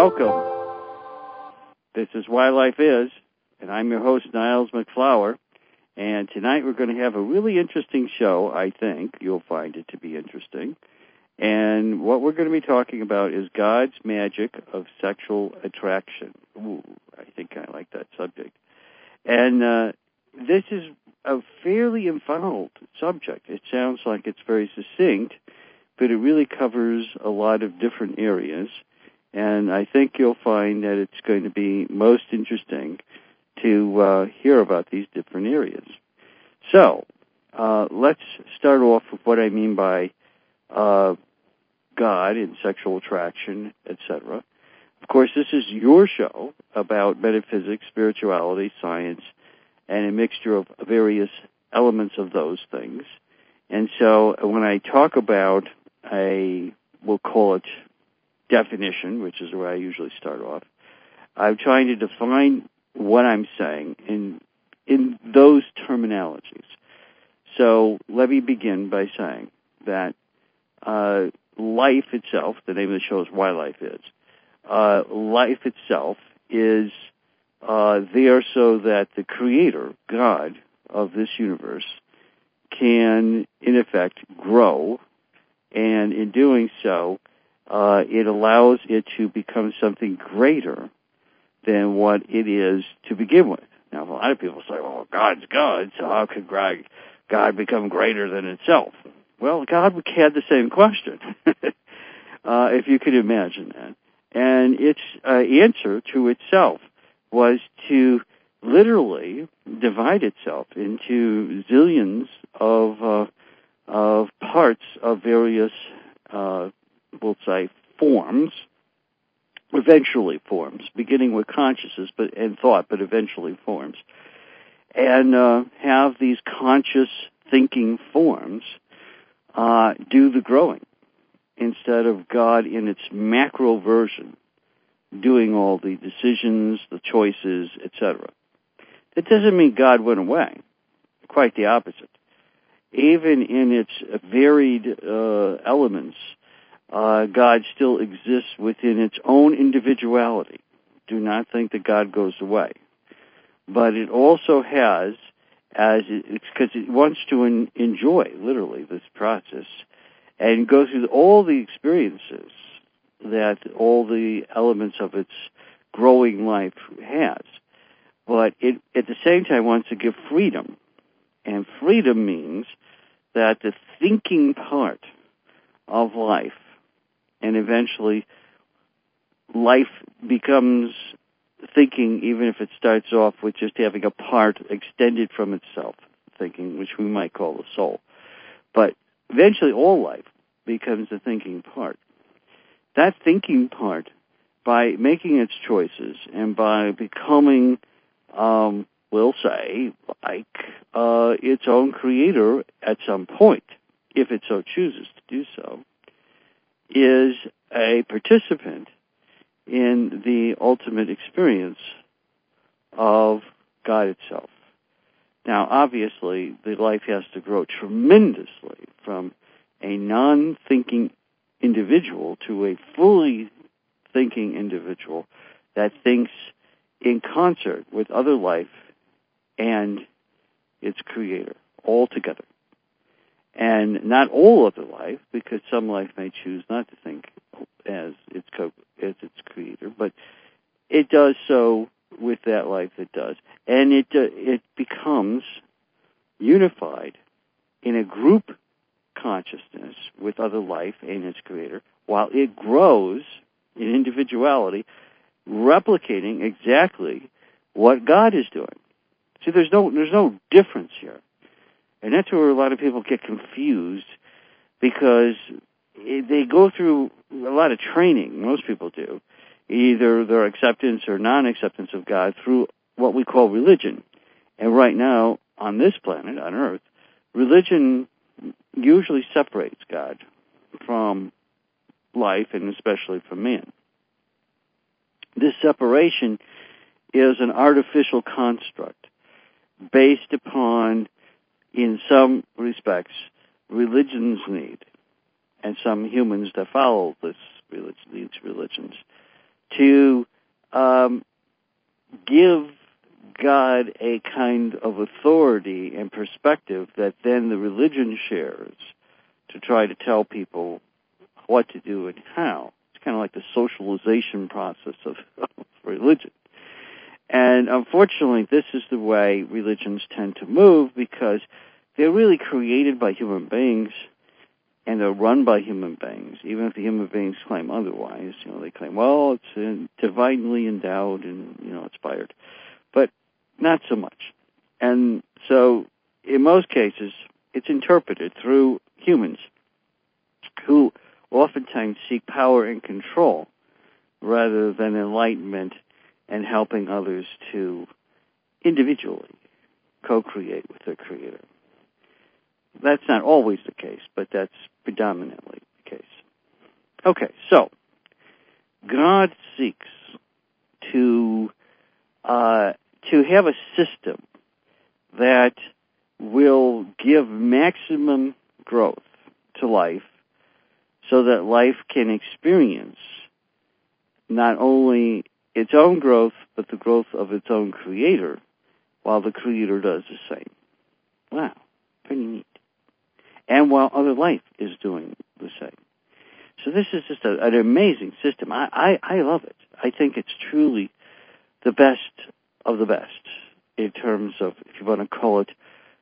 welcome. This is Why Life Is, and I'm your host, Niles McFlower. And tonight we're going to have a really interesting show, I think. You'll find it to be interesting. And what we're going to be talking about is God's magic of sexual attraction. Ooh, I think I like that subject. And this is a fairly involved subject. It sounds like it's very succinct, but it really covers a lot of different areas. And I think you'll find that it's going to be most interesting to hear about these different areas. So, let's start off with what I mean by God and sexual attraction, etc. Of course, this is your show about metaphysics, spirituality, science, and a mixture of various elements of those things. And so when I talk about we'll call it definition, which is where I usually start off, I'm trying to define what I'm saying in those terminologies. So let me begin by saying that life itself, the name of the show is Why Life Is, life itself is there so that the Creator, God of this universe, can, in effect, grow, and in doing so, it allows it to become something greater than what it is to begin with. Now, a lot of people say, well, God's God, so how could God become greater than itself? Well, God had the same question, if you could imagine that. And its answer to itself was to literally divide itself into zillions of parts of various, we'll say, forms, eventually forms, beginning with consciousness and thought, but eventually forms, and have these conscious thinking forms do the growing, instead of God in its macro version doing all the decisions, the choices, etc. That doesn't mean God went away. Quite the opposite. Even in its varied elements, God still exists within its own individuality. Do not think that God goes away. But it also has, because it wants to enjoy, literally, this process, and go through all the experiences that all the elements of its growing life has. But it, at the same time, wants to give freedom. And freedom means that the thinking part of life, and eventually life becomes thinking, even if it starts off with just having a part extended from itself, thinking, which we might call the soul. But eventually all life becomes a thinking part. That thinking part, by making its choices and by becoming, we'll say, like its own creator at some point, if it so chooses to do so, is a participant in the ultimate experience of God itself. Now, obviously, the life has to grow tremendously from a non-thinking individual to a fully thinking individual that thinks in concert with other life and its creator, all together. And not all other life, because some life may choose not to think as its creator, but it does so with that life that does. And it becomes unified in a group consciousness with other life and its creator, while it grows in individuality, replicating exactly what God is doing. See, there's no difference here. And that's where a lot of people get confused, because they go through a lot of training, most people do, either their acceptance or non-acceptance of God through what we call religion. And right now, on this planet, on Earth, religion usually separates God from life, and especially from man. This separation is an artificial construct based upon, in some respects, religion's need, and some humans that follow these religions, to give God a kind of authority and perspective that then the religion shares to try to tell people what to do and how. It's kind of like the socialization process of religion. And unfortunately, this is the way religions tend to move because they're really created by human beings and they're run by human beings, even if the human beings claim otherwise. They claim, well, it's divinely endowed and, inspired. But not so much. And so, in most cases, it's interpreted through humans who oftentimes seek power and control rather than enlightenment and helping others to individually co-create with their Creator. That's not always the case, but that's predominantly the case. Okay, so God seeks to have a system that will give maximum growth to life so that life can experience not only its own growth, but the growth of its own Creator, while the Creator does the same. Wow, pretty neat. And while other life is doing the same. So this is just an amazing system. I love it. I think it's truly the best of the best in terms of, if you want to call it,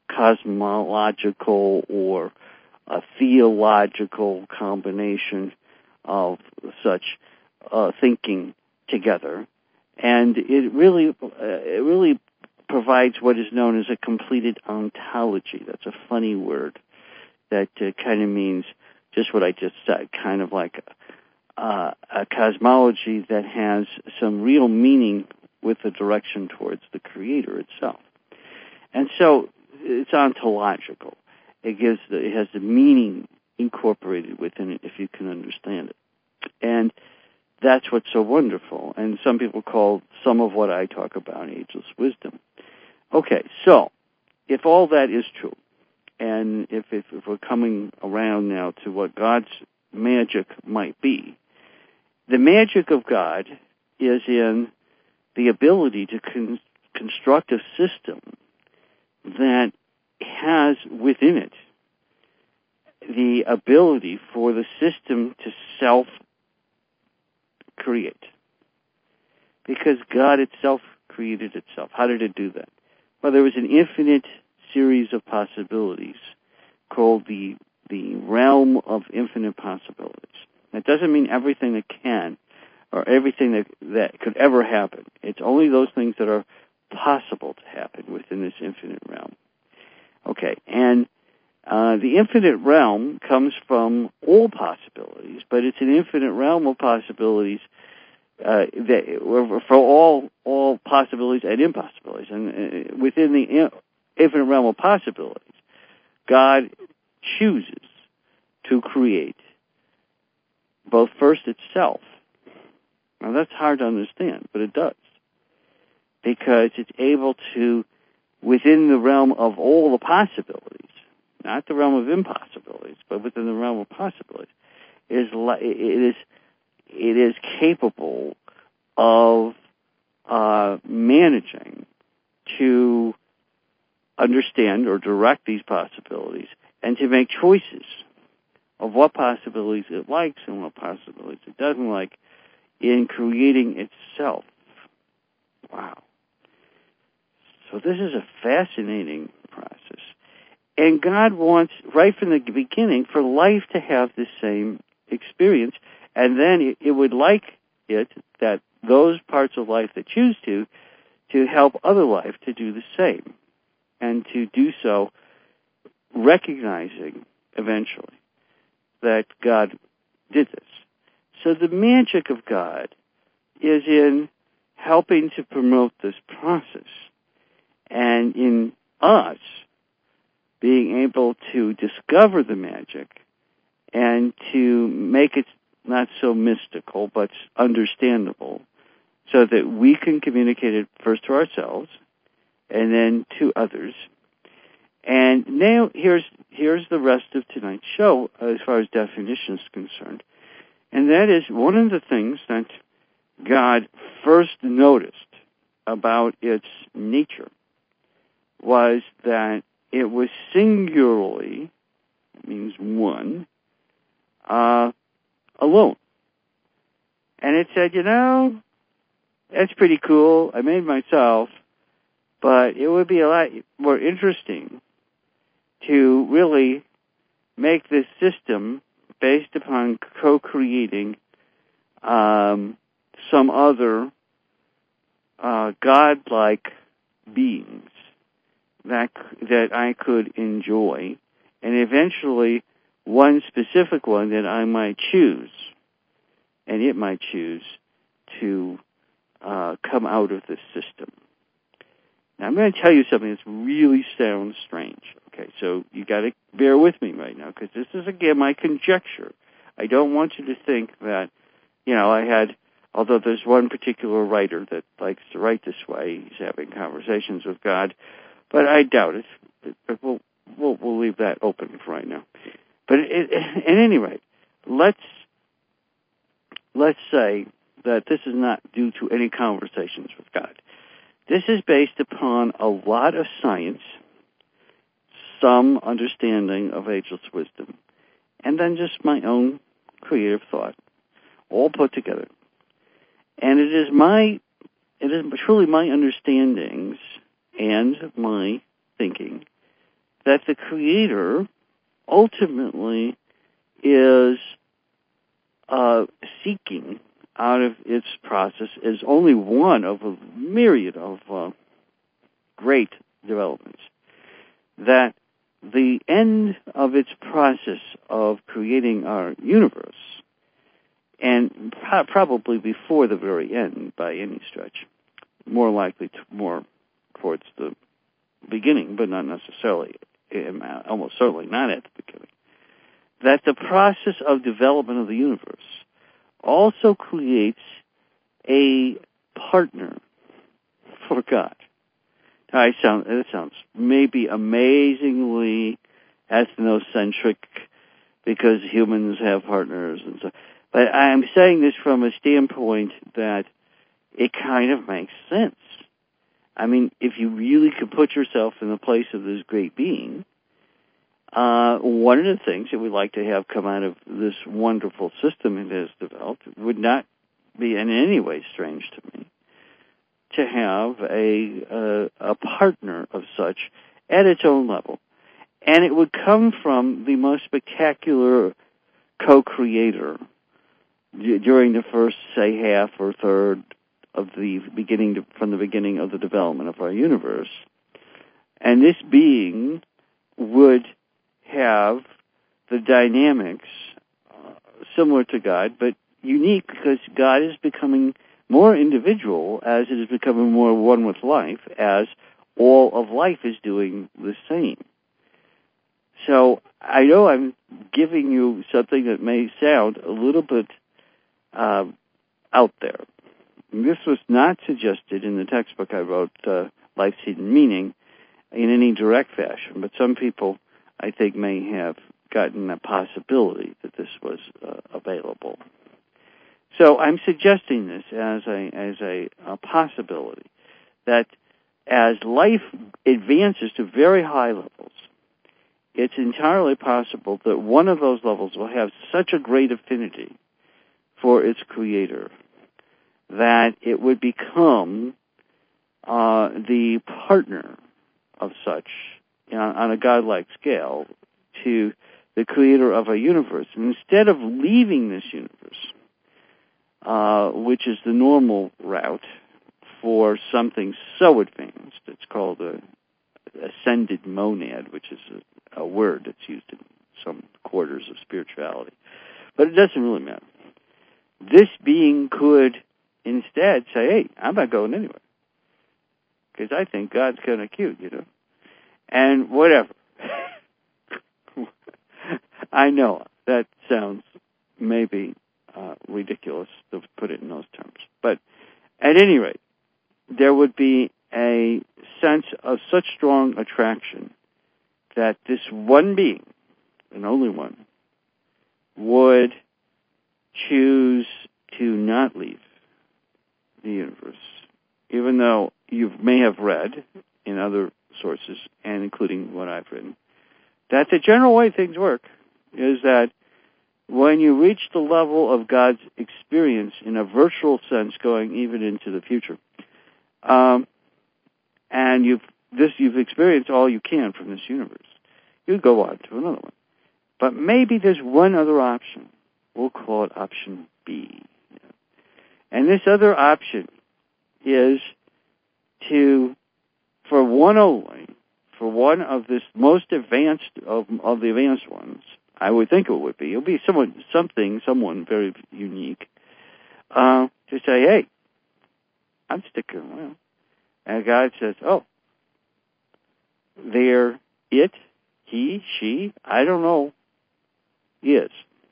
cosmological or a theological combination of such thinking together. And it really provides what is known as a completed ontology. That's a funny word that kind of means just what I just said, kind of like a cosmology that has some real meaning with the direction towards the Creator itself. And so it's ontological. It has the meaning incorporated within it, if you can understand it. And that's what's so wonderful. And some people call some of what I talk about ageless wisdom. Okay, so if all that is true, and if we're coming around now to what God's magic might be, the magic of God is in the ability to construct a system that has within it the ability for the system to self-create. Because God itself created itself. How did it do that? Well, there was an infinite series of possibilities called the realm of infinite possibilities. That doesn't mean everything that can or everything that could ever happen. It's only those things that are possible to happen within this infinite realm. Okay, and the infinite realm comes from all possibilities, but it's an infinite realm of possibilities for all possibilities and impossibilities. And within the infinite realm of possibilities, God chooses to create both first itself. Now that's hard to understand, but it does. Because it's able to, within the realm of all the possibilities, not the realm of impossibilities, but within the realm of possibilities, it is capable of managing to understand or direct these possibilities and to make choices of what possibilities it likes and what possibilities it doesn't like in creating itself. Wow. So this is a fascinating process. And God wants, right from the beginning, for life to have the same experience, and then it would like it that those parts of life that choose to help other life to do the same, and to do so recognizing eventually that God did this. So the magic of God is in helping to promote this process, and in us being able to discover the magic and to make it not so mystical but understandable, so that we can communicate it first to ourselves and then to others. And now here's the rest of tonight's show as far as definition is concerned. And that is one of the things that God first noticed about its nature was that it was singularly, means one, alone. And it said, that's pretty cool. I made myself, but it would be a lot more interesting to really make this system based upon co-creating some other godlike beings that I could enjoy, and eventually one specific one that I might choose, and it might choose to come out of this system. Now, I'm going to tell you something that really sounds strange. Okay, so you got to bear with me right now, because this is, again, my conjecture. I don't want you to think that, although there's one particular writer that likes to write this way, he's having conversations with God, but I doubt it. But we'll leave that open for right now. But at any rate, let's say that this is not due to any conversations with God. This is based upon a lot of science, some understanding of ageless wisdom, and then just my own creative thought, all put together. And it is truly my understandings and my thinking that the Creator ultimately is seeking out of its process is only one of a myriad of great developments, that the end of its process of creating our universe, and probably before the very end by any stretch, more likely more towards the beginning, but not necessarily, almost certainly not at the beginning, that the process of development of the universe also creates a partner for God. Now, it sounds maybe amazingly ethnocentric because humans have partners and so, but I'm saying this from a standpoint that it kind of makes sense. I mean, if you really could put yourself in the place of this great being, one of the things that we'd like to have come out of this wonderful system it has developed would not be in any way strange to me to have a partner of such at its own level. And it would come from the most spectacular co-creator during the first, say, half or third of the beginning, from the beginning of the development of our universe. And this being would have the dynamics similar to God, but unique because God is becoming more individual as it is becoming more one with life, as all of life is doing the same. So I know I'm giving you something that may sound a little bit out there. This was not suggested in the textbook I wrote, Life's Hidden Meaning, in any direct fashion, but some people, I think, may have gotten a possibility that this was available. So I'm suggesting this as a possibility, that as life advances to very high levels, it's entirely possible that one of those levels will have such a great affinity for its creator that it would become the partner of such, on a godlike scale, to the creator of a universe. And instead of leaving this universe, which is the normal route for something so advanced, it's called a ascended monad, which is a word that's used in some quarters of spirituality. But it doesn't really matter. This being could instead say, hey, I'm not going anywhere, because I think God's kind of cute, and whatever. I know that sounds maybe ridiculous to put it in those terms, but at any rate, there would be a sense of such strong attraction that this one being, and only one, would choose to not leave the universe, even though you may have read in other sources, and including what I've written, that the general way things work is that when you reach the level of God's experience in a virtual sense, going even into the future, and you've experienced all you can from this universe, you go on to another one. But maybe there's one other option. We'll call it option B. And this other option is for one of this most advanced of the advanced ones, I would think it'll be someone very unique, to say, hey, I'm sticking around. And God says, oh, there it, he, she, I don't know, is.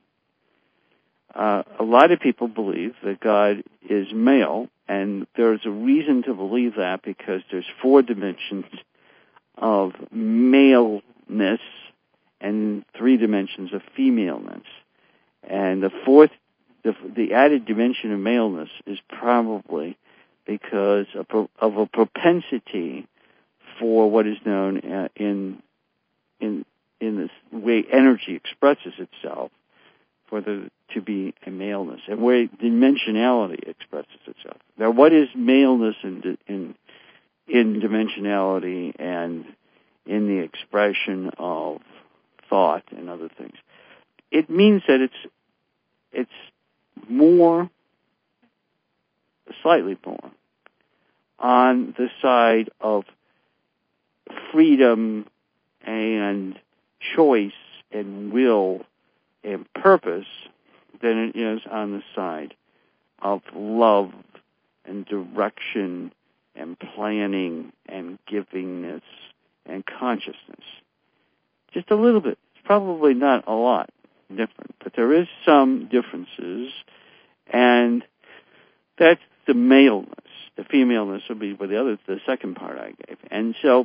A lot of people believe that God is male, and there's a reason to believe that because there's 4 dimensions of maleness and 3 dimensions of femaleness. And the fourth, the added dimension of maleness is probably because of a propensity for what is known in this way energy expresses itself, to be a maleness, and where dimensionality expresses itself. Now, what is maleness in dimensionality and in the expression of thought and other things? It means that it's more, slightly more, on the side of freedom and choice and will and purpose than it is on the side of love and direction and planning and givingness and consciousness. Just a little bit. It's probably not a lot different, but there is some differences, and that's the maleness. The femaleness would be the second part I gave. And so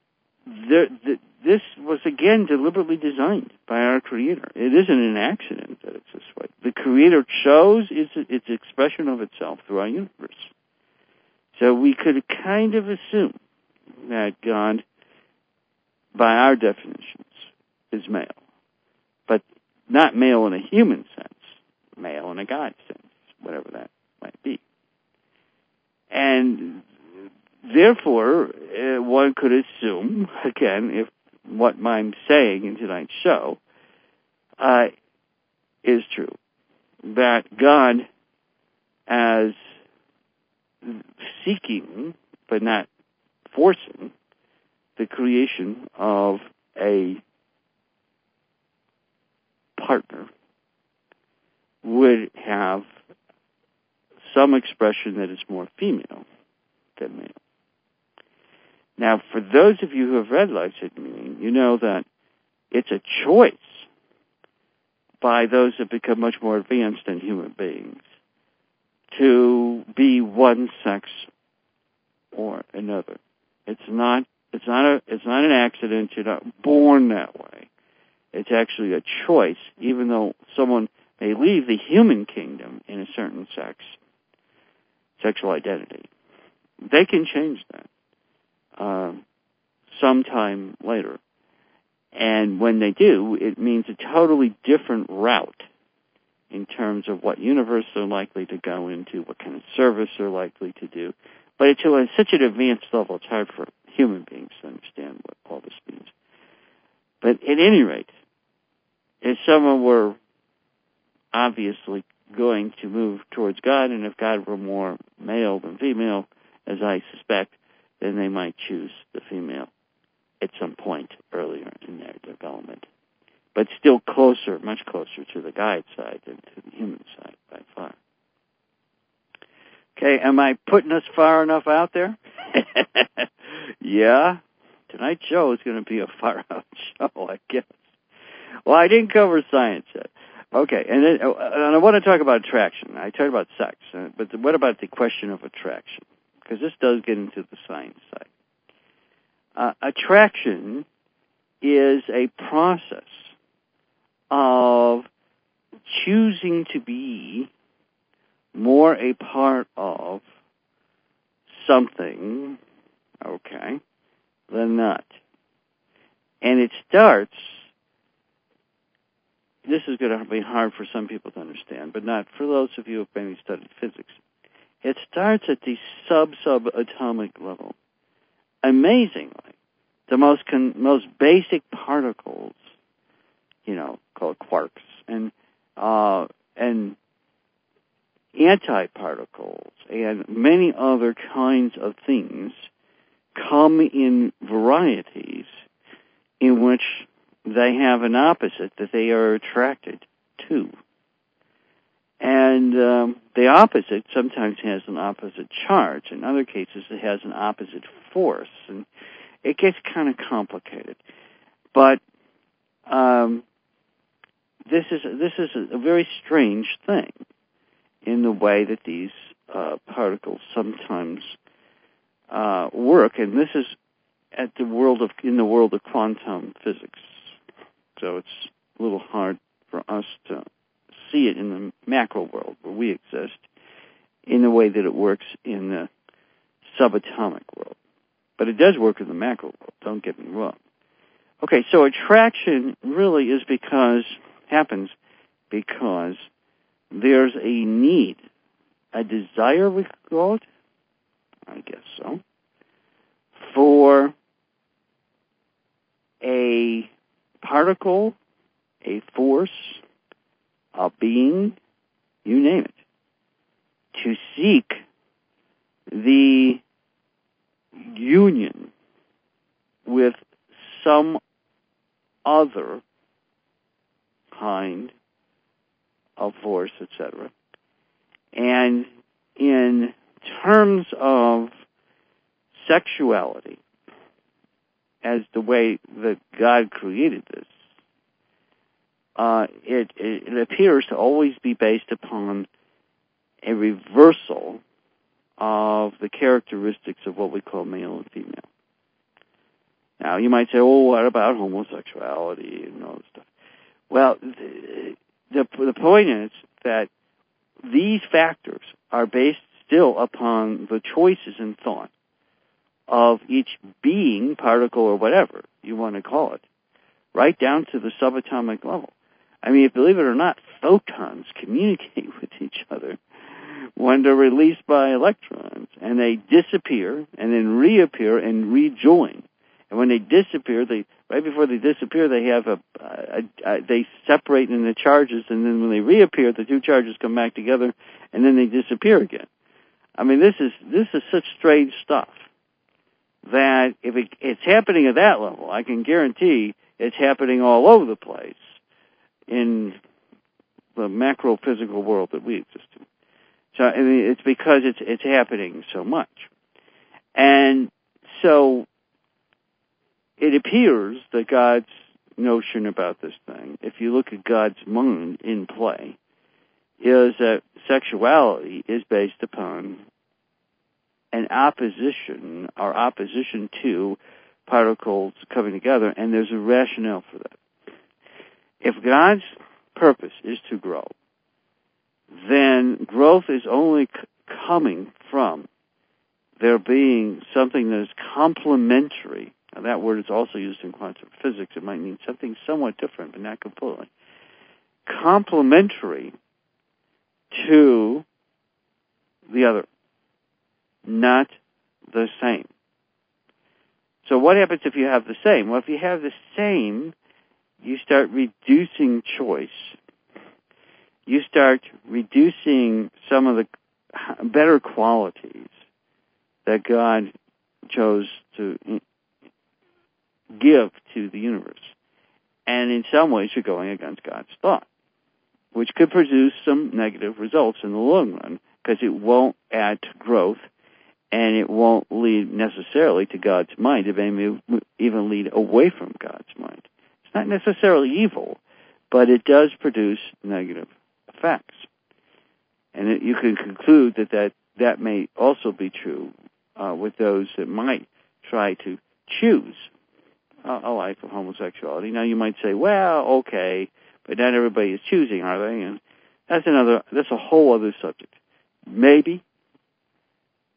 this was, again, deliberately designed by our Creator. It isn't an accident that it's this way. The Creator chose its expression of itself through our universe. So we could kind of assume that God, by our definitions, is male. But not male in a human sense, male in a God sense, whatever that might be. And therefore, one could assume, again, if what I'm saying in tonight's show is true, that God, as seeking but not forcing the creation of a partner, would have some expression that is more female than male. Now, for those of you who have read Life-Saving Meaning, you know that it's a choice by those that become much more advanced than human beings to be one sex or another. It's not an accident. You're not born that way. It's actually a choice, even though someone may leave the human kingdom in a certain sexual identity. They can change that sometime later. And when they do, it means a totally different route in terms of what universe they're likely to go into, what kind of service they're likely to do. But it's at such an advanced level, it's hard for human beings to understand what all this means. But at any rate, if someone were obviously going to move towards God, and if God were more male than female, as I suspect, then they might choose the female at some point earlier in their development. But still closer, much closer to the God side than to the human side by far. Okay, am I putting us far enough out there? Yeah. Tonight's show is going to be a far-out show, I guess. Well, I didn't cover science yet. Okay, and I want to talk about attraction. I talked about sex, but what about the question of attraction? Because this does get into the science side. Attraction is a process of choosing to be more a part of something, okay, than not. And it starts, this is going to be hard for some people to understand, but not for those of you who have maybe studied physics. It starts at the subatomic level. Amazingly, the most basic particles, called quarks, and antiparticles, and many other kinds of things come in varieties in which they have an opposite that they are attracted to. And the opposite sometimes has an opposite charge. In other cases, it has an opposite force. And it gets kind of complicated. But this is a very strange thing in the way that these particles sometimes work. And this is in the world of quantum physics. So it's a little hard for us to see it in the macro world where we exist in the way that it works in the subatomic world. But it does work in the macro world, don't get me wrong. Okay, so attraction really happens because there's a need, a desire, we could call it, I guess so, for a particle, a force, a being, you name it, to seek the union with some other kind of force, etc. And in terms of sexuality, as the way that God created this, it appears to always be based upon a reversal of the characteristics of what we call male and female. Now, you might say, what about homosexuality and all this stuff? Well, the point is that these factors are based still upon the choices and thought of each being, particle, or whatever you want to call it, right down to the subatomic level. I mean, believe it or not, photons communicate with each other when they're released by electrons, and they disappear and then reappear and rejoin. And when they disappear, right before they disappear, they have they separate in the charges, and then when they reappear, the two charges come back together, and then they disappear again. I mean, this is such strange stuff that if it's happening at that level, I can guarantee it's happening all over the place in the macro physical world that we exist in. So I mean, it's because it's happening so much, and so it appears that God's notion about this thing, if you look at God's mind in play, is that sexuality is based upon an opposition to particles coming together, and there's a rationale for that. If God's purpose is to grow, then growth is only coming from there being something that is complementary. Now, that word is also used in quantum physics. It might mean something somewhat different, but not completely. Complementary to the other, not the same. So what happens if you have the same? Well, if you have the same, you start reducing choice. You start reducing some of the better qualities that God chose to give to the universe. And in some ways, you're going against God's thought, which could produce some negative results in the long run, because it won't add to growth, and it won't lead necessarily to God's mind. It may even lead away from God's mind. It's not necessarily evil, but it does produce negative effects. And you can conclude that may also be true with those that might try to choose a life of homosexuality. Now, you might say, well, okay, but not everybody is choosing, are they? And that's a whole other subject. Maybe,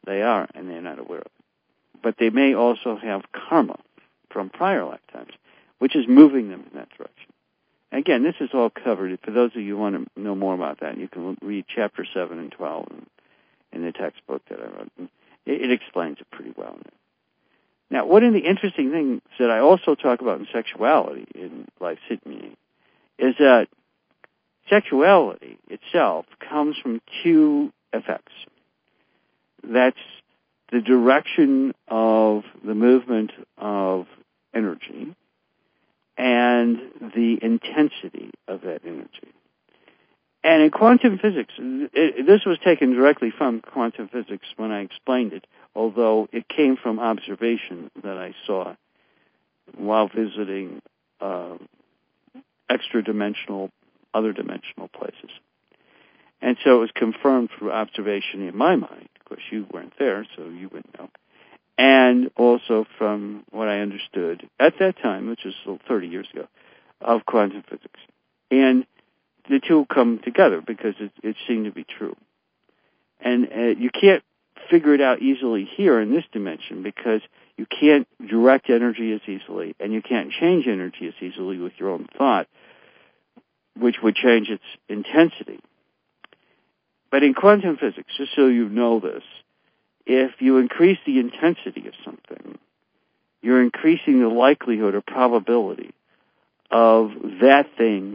They are, and they're not aware of it. But they may also have karma from prior lifetimes, which is moving them in that direction. Again, this is all covered. For those of you who want to know more about that, you can read Chapter 7 and 12 in the textbook that I wrote. It explains it pretty well. Now, one of the interesting things that I also talk about in sexuality in Life's Hidden Meaning is that sexuality itself comes from two effects. That's the direction of the movement of energy and the intensity of that energy. And in quantum physics, this was taken directly from quantum physics when I explained it, although it came from observation that I saw while visiting extra-dimensional, other dimensional places. And so it was confirmed through observation in my mind. Of course, you weren't there, so you wouldn't know. And also from what I understood at that time, which was 30 years ago, of quantum physics. And the two come together because it seemed to be true. And you can't figure it out easily here in this dimension because you can't direct energy as easily, and you can't change energy as easily with your own thought, which would change its intensity. But in quantum physics, just so you know this, if you increase the intensity of something, you're increasing the likelihood or probability of that thing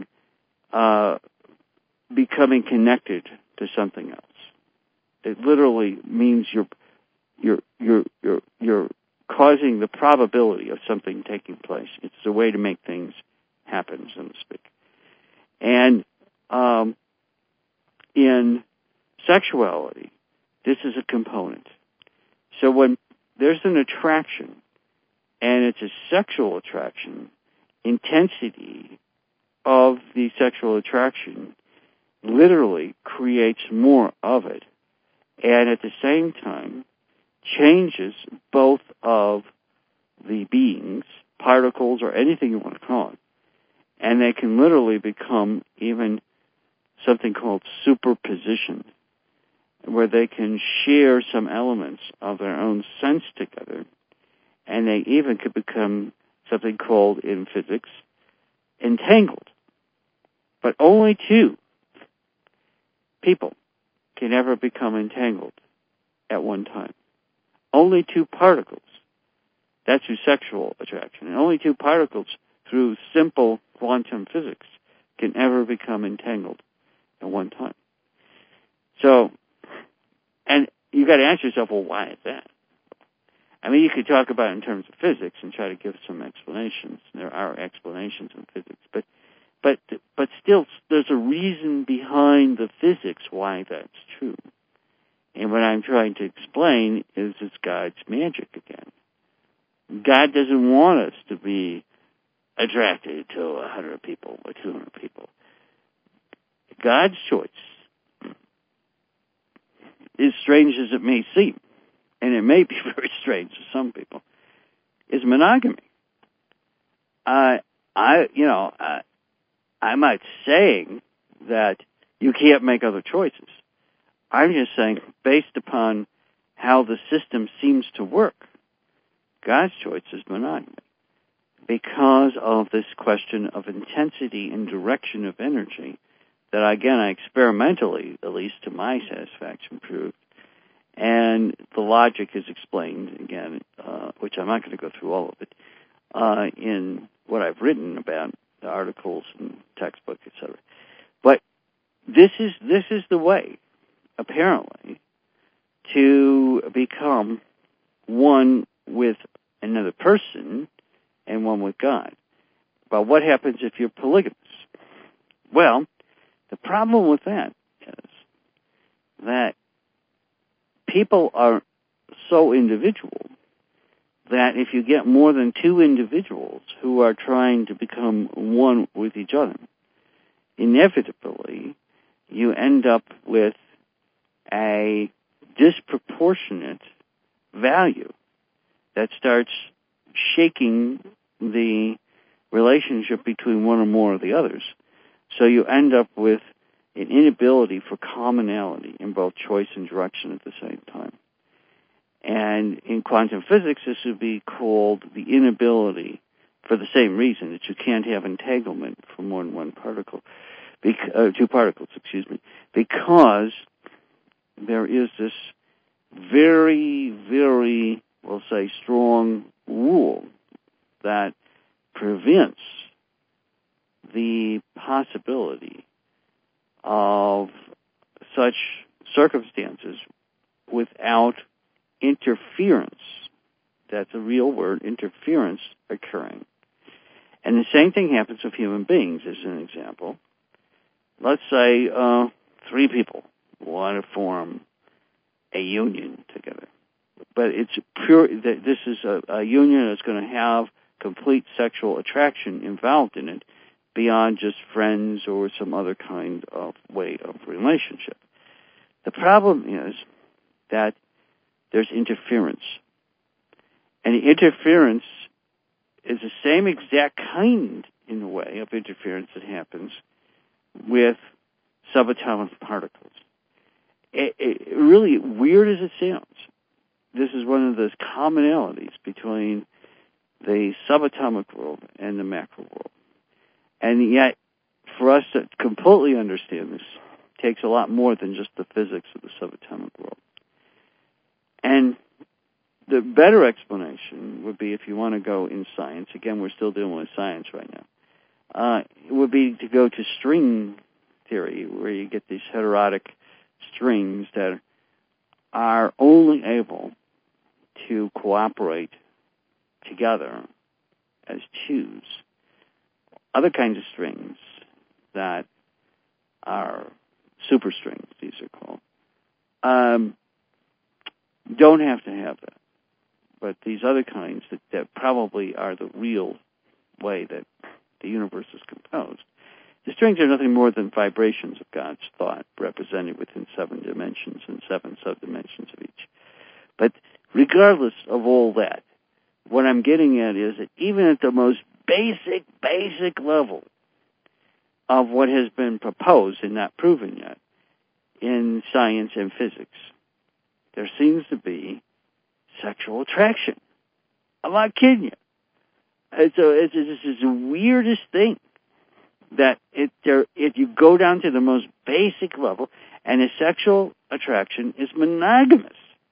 becoming connected to something else. It literally means you're causing the probability of something taking place. It's a way to make things happen, so to speak. And in sexuality, this is a component. So when there's an attraction, and it's a sexual attraction, intensity of the sexual attraction literally creates more of it, and at the same time changes both of the beings, particles, or anything you want to call it, and they can literally become even something called superposition, where they can share some elements of their own sense together, and they even could become something called, in physics, entangled. But only two people can ever become entangled at one time. Only two particles. That's through sexual attraction. And only two particles through simple quantum physics can ever become entangled at one time. So, and you got to ask yourself, well, why is that? I mean, you could talk about it in terms of physics and try to give some explanations. There are explanations in physics, but still, there's a reason behind the physics why that's true. And what I'm trying to explain is it's God's magic again. God doesn't want us to be attracted to 100 people or 200 people. God's choice, as strange as it may seem, and it may be very strange to some people, is monogamy. I'm not saying that you can't make other choices. I'm just saying, based upon how the system seems to work, God's choice is monogamy because of this question of intensity and direction of energy that, again, I experimentally, at least to my satisfaction, proved. And the logic is explained, again, which I'm not going to go through all of it, in what I've written about the articles and textbooks, etc. But this is the way, apparently, to become one with another person and one with God. But what happens if you're polygamous? Well, the problem with that is that people are so individual that if you get more than two individuals who are trying to become one with each other, inevitably you end up with a disproportionate value that starts shaking the relationship between one or more of the others. So you end up with an inability for commonality in both choice and direction at the same time. And in quantum physics, this would be called the inability, for the same reason, that you can't have entanglement for more than one particle, two particles, because there is this very, very, we'll say, strong rule that prevents the possibility of such circumstances without interference. That's a real word, interference occurring. And the same thing happens with human beings, as an example. Let's say 3 people want to form a union together. But it's pure, this is a union that's going to have complete sexual attraction involved in it beyond just friends or some other kind of way of relationship. The problem is that there's interference. And the interference is the same exact kind, in a way, of interference that happens with subatomic particles. Really, weird as it sounds, this is one of those commonalities between the subatomic world and the macro world. And yet, for us to completely understand this, takes a lot more than just the physics of the subatomic world. And the better explanation would be, if you want to go in science, again, we're still dealing with science right now, it would be to go to string theory, where you get these heterotic strings that are only able to cooperate together as twos. Other kinds of strings that are superstrings, these are called, don't have to have that. But these other kinds that probably are the real way that the universe is composed, the strings are nothing more than vibrations of God's thought represented within 7 dimensions and 7 subdimensions of each. But regardless of all that, what I'm getting at is that even at the most basic level of what has been proposed and not proven yet in science and physics, there seems to be sexual attraction. I'm not kidding you. It's the weirdest thing that if you go down to the most basic level, and the sexual attraction is monogamous.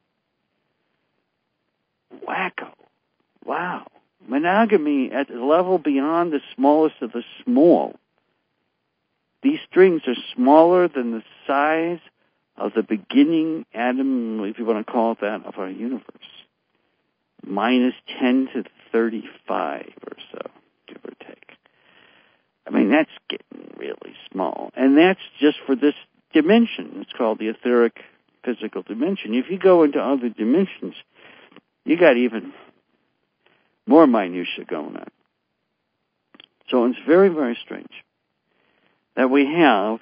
Wacko. Wow. Monogamy at the level beyond the smallest of the small. These strings are smaller than the size of the beginning atom, if you want to call it that, of our universe. Minus 10 to 35 or so, give or take. I mean, that's getting really small. And that's just for this dimension. It's called the etheric physical dimension. If you go into other dimensions, you got even more minutia going on. So it's very, very strange that we have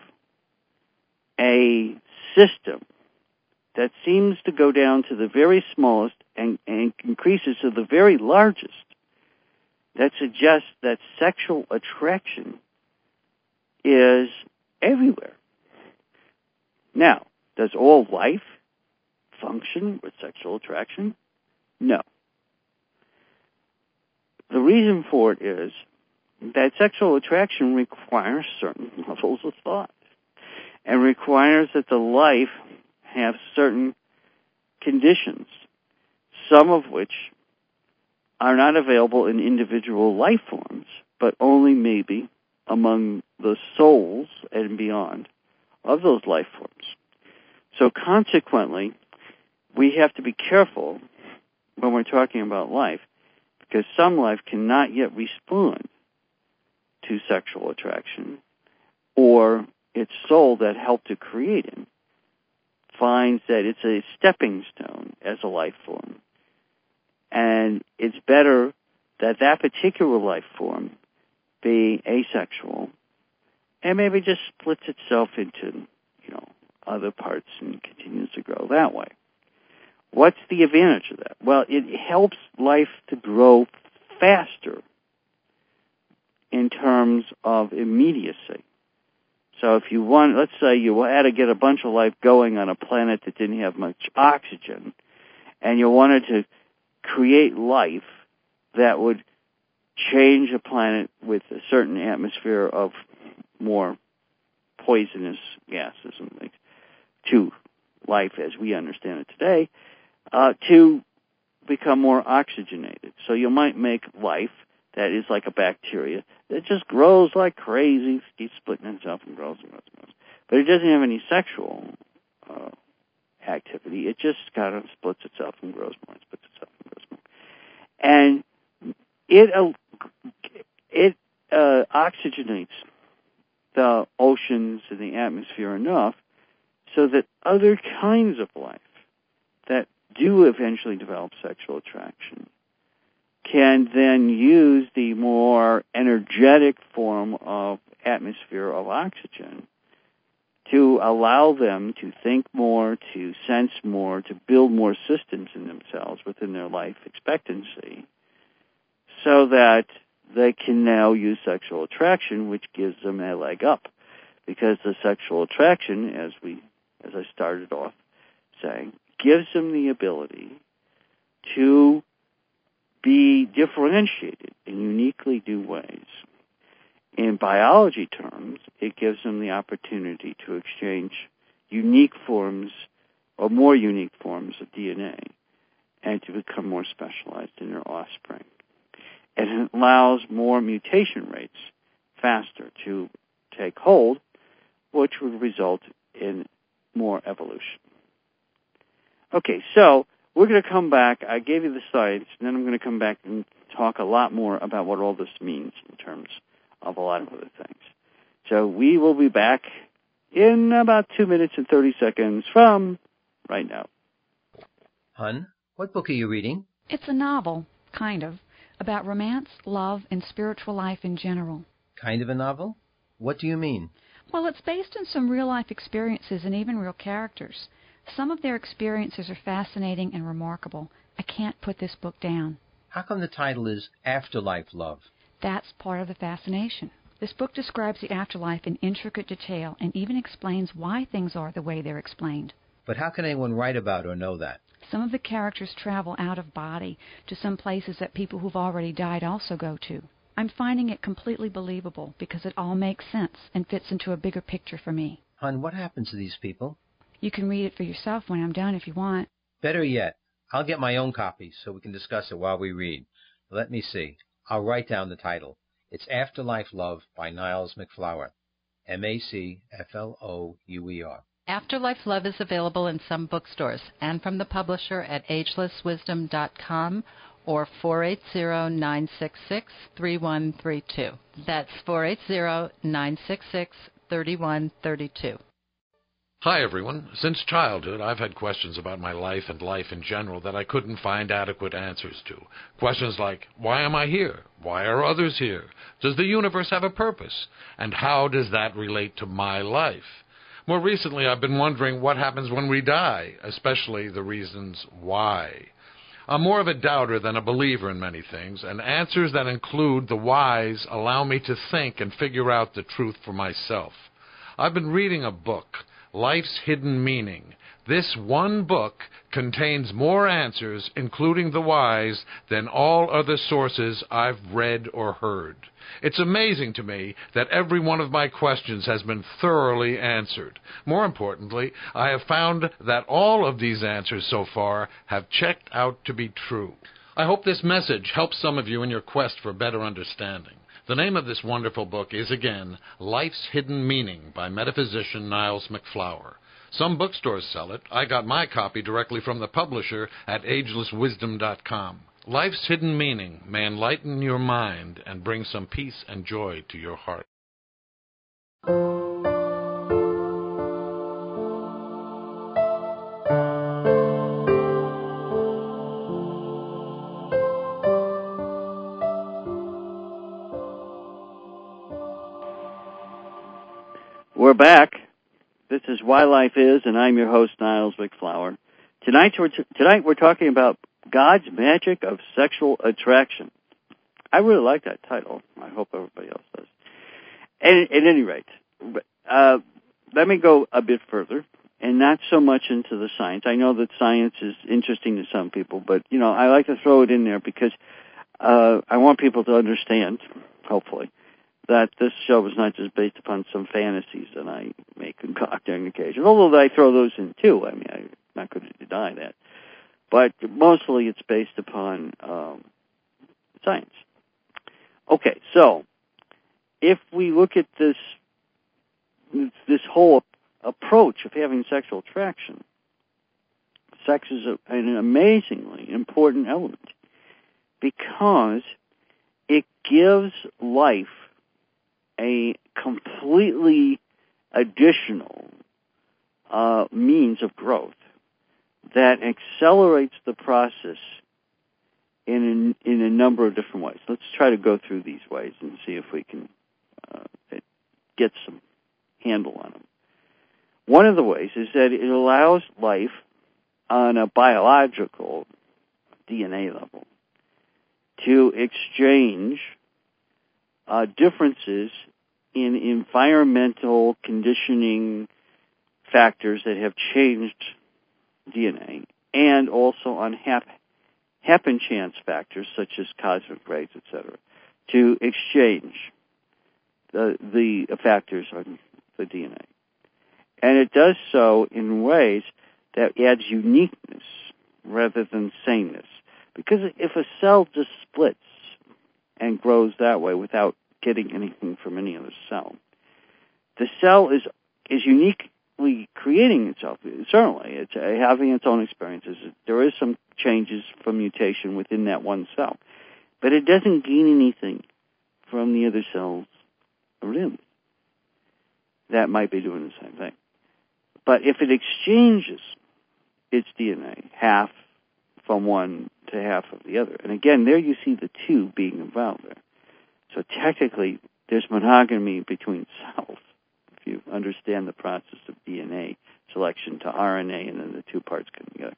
a system that seems to go down to the very smallest and increases to the very largest, that suggests that sexual attraction is everywhere. Now, does all life function with sexual attraction? No. The reason for it is that sexual attraction requires certain levels of thought and requires that the life have certain conditions, some of which are not available in individual life forms, but only maybe among the souls and beyond of those life forms. So consequently, we have to be careful when we're talking about life, because some life cannot yet respond to sexual attraction, or its soul that helped to create him finds that it's a stepping stone as a life form. And it's better that that particular life form be asexual and maybe just splits itself into, other parts and continues to grow that way. What's the advantage of that? Well, it helps life to grow faster in terms of immediacy. So if you want, let's say you had to get a bunch of life going on a planet that didn't have much oxygen, and you wanted to create life that would change a planet with a certain atmosphere of more poisonous gases and things to life as we understand it today, to become more oxygenated. So you might make life that is like a bacteria that just grows like crazy, keeps splitting itself and grows and grows and grows. But it doesn't have any sexual activity. It just kind of splits itself and grows more, and splits itself and grows more. And it oxygenates the oceans and the atmosphere enough so that other kinds of life that do eventually develop sexual attraction can then use the more energetic form of atmosphere of oxygen to allow them to think more, to sense more, to build more systems in themselves within their life expectancy, so that they can now use sexual attraction, which gives them a leg up. Because the sexual attraction, as I started off saying, gives them the ability to be differentiated in uniquely new ways. In biology terms, it gives them the opportunity to exchange unique forms or more unique forms of DNA and to become more specialized in their offspring. And it allows more mutation rates faster to take hold, which would result in more evolution. Okay, so we're going to come back. I gave you the science, and then I'm going to come back and talk a lot more about what all this means in terms of a lot of other things. So we will be back in about 2 minutes and 30 seconds from right now. Hun, what book are you reading? It's a novel, kind of, about romance, love, and spiritual life in general. Kind of a novel? What do you mean? Well, it's based on some real-life experiences and even real characters. Some of their experiences are fascinating and remarkable. I can't put this book down. How come the title is Afterlife Love? That's part of the fascination. This book describes the afterlife in intricate detail and even explains why things are the way they're explained. But how can anyone write about or know that? Some of the characters travel out of body to some places that people who've already died also go to. I'm finding it completely believable because it all makes sense and fits into a bigger picture for me. Hun, what happens to these people? You can read it for yourself when I'm done if you want. Better yet, I'll get my own copy so we can discuss it while we read. Let me see. I'll write down the title. It's Afterlife Love by Niles MacFlouer. MacFlouer. Afterlife Love is available in some bookstores and from the publisher at agelesswisdom.com or 480-966-3132. That's 480-966-3132. Hi, everyone. Since childhood, I've had questions about my life and life in general that I couldn't find adequate answers to. Questions like, why am I here? Why are others here? Does the universe have a purpose? And how does that relate to my life? More recently, I've been wondering what happens when we die, especially the reasons why. I'm more of a doubter than a believer in many things, and answers that include the whys allow me to think and figure out the truth for myself. I've been reading a book, Life's Hidden Meaning. This one book contains more answers, including the whys, than all other sources I've read or heard. It's amazing to me that every one of my questions has been thoroughly answered. More importantly, I have found that all of these answers so far have checked out to be true. I hope this message helps some of you in your quest for better understanding. The name of this wonderful book is, again, Life's Hidden Meaning by metaphysician Niles MacFlouer. Some bookstores sell it. I got my copy directly from the publisher at agelesswisdom.com. Life's Hidden Meaning may enlighten your mind and bring some peace and joy to your heart. We're back. This is Why Life Is, and I'm your host, Niles MacFlouer. Tonight we're talking about God's magic of sexual attraction. I really like that title. I hope everybody else does. At any rate, let me go a bit further and not so much into the science. I know that science is interesting to some people, but, I like to throw it in there because I want people to understand, hopefully, that this show is not just based upon some fantasies that I may concoct on occasion, although I throw those in too. I mean, I'm not going to deny that. But mostly it's based upon science. Okay, so if we look at this whole approach of having sexual attraction, sex is an amazingly important element because it gives life a completely additional means of growth that accelerates the process in a number of different ways. Let's try to go through these ways and see if we can get some handle on them. One of the ways is that it allows life on a biological DNA level to exchange differences in environmental conditioning factors that have changed DNA, and also on happen chance factors such as cosmic rays, etc., to exchange the factors on the DNA. And it does so in ways that adds uniqueness rather than sameness. Because if a cell just splits and grows that way without getting anything from any other cell, the cell is uniquely creating itself. Certainly, it's having its own experiences. There is some changes from mutation within that one cell, but it doesn't gain anything from the other cells around it that might be doing the same thing. But if it exchanges its DNA, half from one to half of the other, and again, there you see the two being involved there. So technically, there's monogamy between cells, if you understand the process of DNA selection to RNA and then the two parts come together.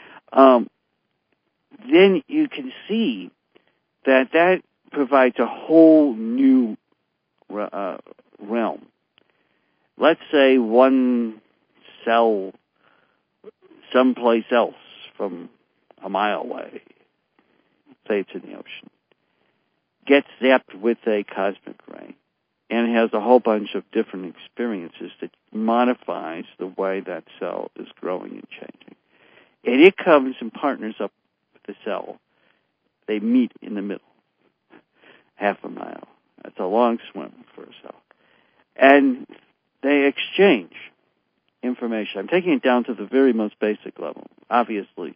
Then you can see that provides a whole new realm. Let's say one cell someplace else from a mile away, say it's in the ocean, gets zapped with a cosmic ray and has a whole bunch of different experiences that modifies the way that cell is growing and changing. And it comes and partners up with the cell. They meet in the middle, half a mile. That's a long swim for a cell. And they exchange information. I'm taking it down to the very most basic level. Obviously,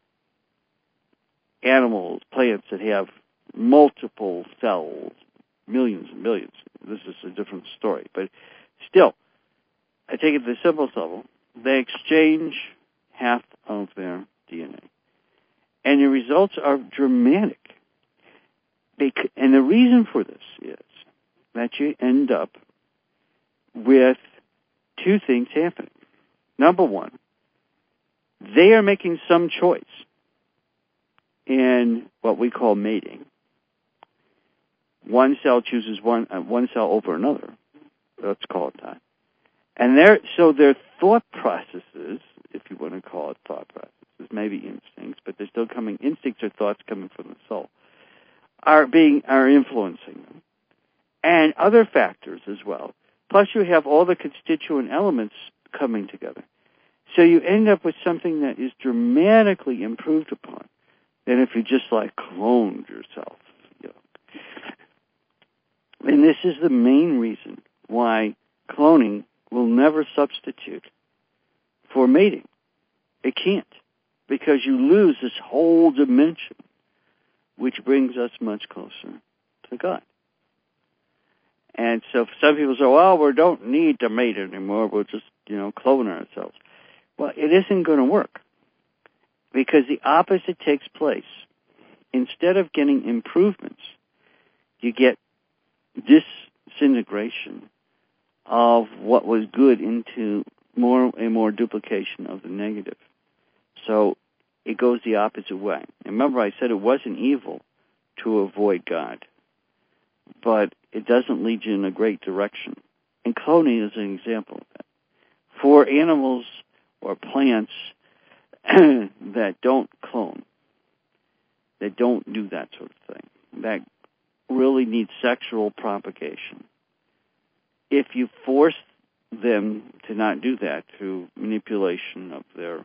animals, plants that have multiple cells, millions and millions. This is a different story. But still, I take it to the simplest level. They exchange half of their DNA. And the results are dramatic. And the reason for this is that you end up with two things happening. Number one, they are making some choice in what we call mating. One cell chooses one cell over another. Let's call it that. And their thought processes, if you want to call it thought processes, maybe instincts, but they're still coming, instincts or thoughts coming from the soul, are influencing them. And other factors as well. Plus you have all the constituent elements coming together. So you end up with something that is dramatically improved upon than if you just cloned yourself. And this is the main reason why cloning will never substitute for mating. It can't, because you lose this whole dimension, which brings us much closer to God. And so some people say, well, we don't need to mate anymore. We'll just, clone ourselves. Well, it isn't going to work, because the opposite takes place. Instead of getting improvements, you get disintegration of what was good into a more duplication of the negative. So it goes the opposite way. And remember, I said it wasn't evil to avoid God, but it doesn't lead you in a great direction. And cloning is an example of that. For animals or plants that don't clone, that don't do that sort of thing, that really need sexual propagation, if you force them to not do that through manipulation of their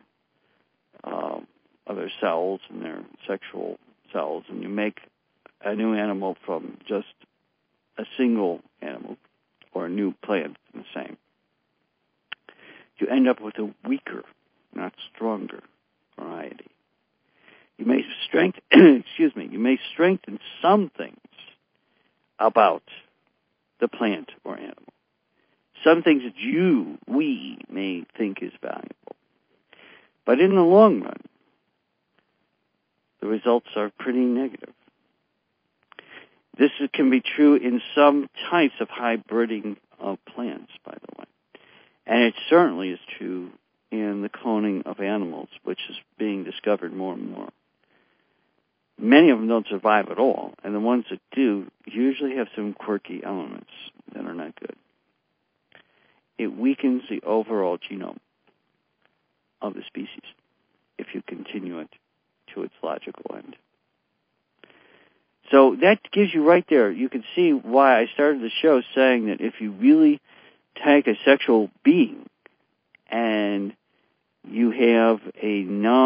cells and their sexual cells, and you make a new animal from just a single animal or a new plant the same, you end up with a weaker, not stronger variety. You may strengthen, you may strengthen some things about the plant or animal. Some things that we may think is valuable. But in the long run, the results are pretty negative. This can be true in some types of hybriding of plants, by the way. And it certainly is true in the cloning of animals, which is being discovered more and more. Many of them don't survive at all, and the ones that do usually have some quirky elements that are not good. It weakens the overall genome of the species if you continue it to its logical end. So that gives you right there, you can see why I started the show saying that if you really take a sexual being and you have a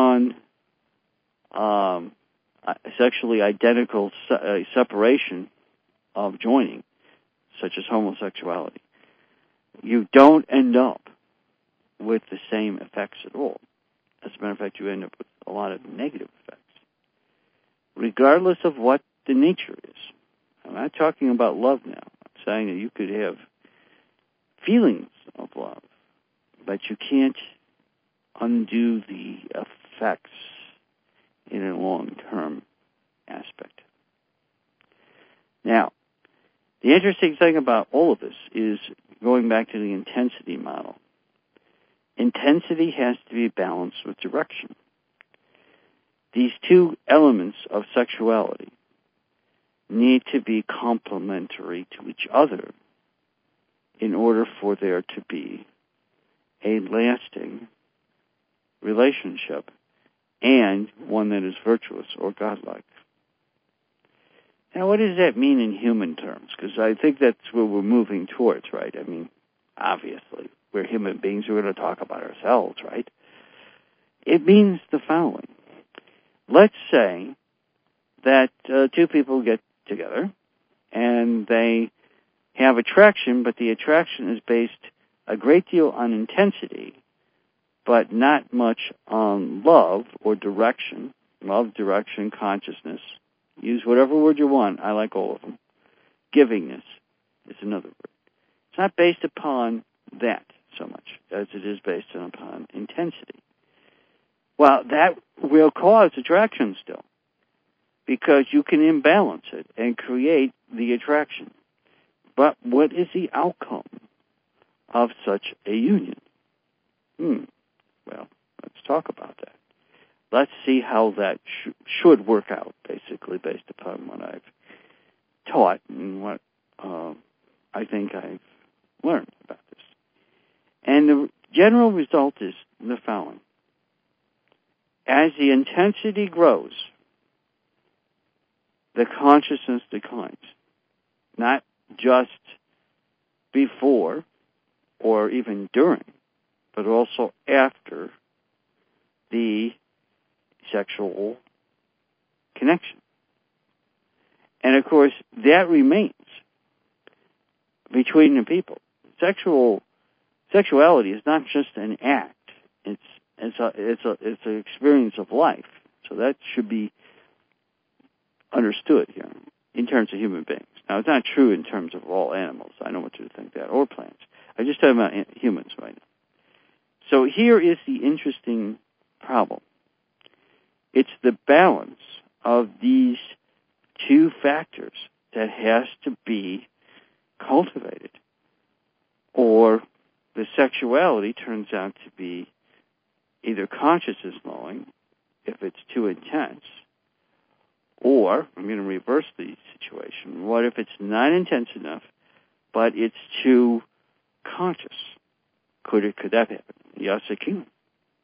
sexually identical separation of joining, such as homosexuality, you don't end up with the same effects at all. As a matter of fact, you end up with a lot of negative effects, regardless of what the nature is. I'm not talking about love now. I'm saying that you could have feelings of love, but you can't undo the effects in a long-term aspect. Now, the interesting thing about all of this is going back to the intensity model. Intensity has to be balanced with direction. These two elements of sexuality need to be complementary to each other in order for there to be a lasting relationship and one that is virtuous or godlike. Now, what does that mean in human terms? Because I think that's where we're moving towards, right? I mean, obviously, we're human beings. We're going to talk about ourselves, right? It means the following. Let's say that two people get together and they have attraction, but the attraction is based a great deal on intensity, but not much on love or direction. Love, direction, consciousness. Use whatever word you want. I like all of them. Givingness is another word. It's not based upon that so much as it is based upon intensity. Well, that will cause attraction still, because you can imbalance it and create the attraction. But what is the outcome of such a union? Well, let's talk about that. Let's see how that should work out, basically, based upon what I've taught and what I think I've learned about this. And the general result is the following. As the intensity grows, the consciousness declines. Not just before or even during, but also after the sexual connection. And of course, that remains between the people. Sexuality is not just an act. It's an experience of life. So that should be understood here in terms of human beings. Now, it's not true in terms of all animals. I don't want you to think that, or plants. I'm just talking about humans right now. So here is the interesting problem. It's the balance of these two factors that has to be cultivated, or the sexuality turns out to be either consciousness lowering, if it's too intense, or, I'm going to reverse the situation, what if it's not intense enough, but it's too conscious? Could that happen? Yes, it can.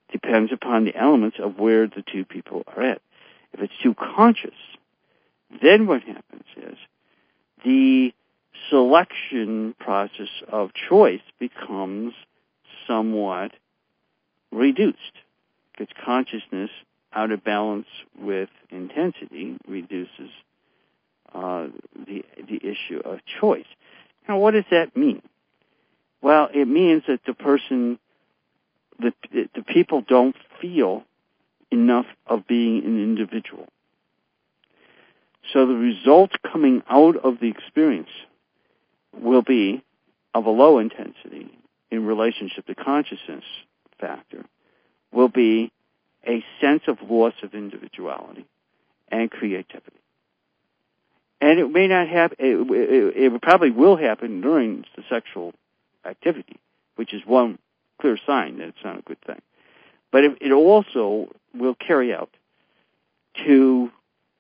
depends upon the elements of where the two people are at. If it's too conscious, then what happens is the selection process of choice becomes somewhat reduced, because consciousness out of balance with intensity reduces the issue of choice. Now, what does that mean? Well, it means that the people don't feel enough of being an individual. So the results coming out of the experience will be of a low intensity in relationship to consciousness factor, will be a sense of loss of individuality and creativity. And it may not happen, it probably will happen during the sexual activity, which is one clear sign that it's not a good thing. But it also will carry out to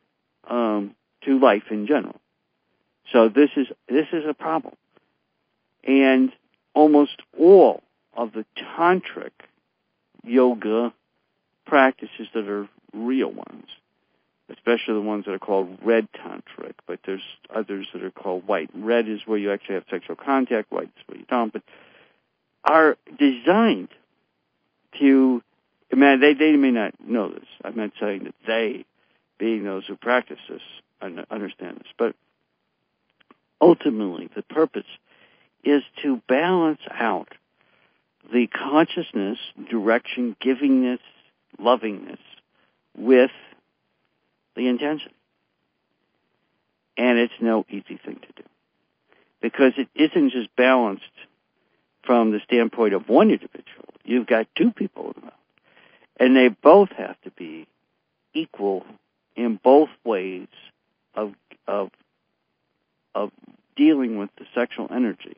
life in general. So this is a problem. And almost all of the tantric yoga practices that are real ones, especially the ones that are called red tantric, but there's others that are called white. Red is where you actually have sexual contact, white is where you don't, but are designed to, they may not know this. I'm not saying that they, being those who practice this, understand this, but ultimately the purpose is to balance out the consciousness, direction, givingness, lovingness with the intensity. And it's no easy thing to do, because it isn't just balanced from the standpoint of one individual. You've got two people involved, and they both have to be equal in both ways of dealing with the sexual energy.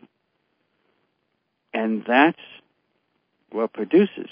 And that's what produces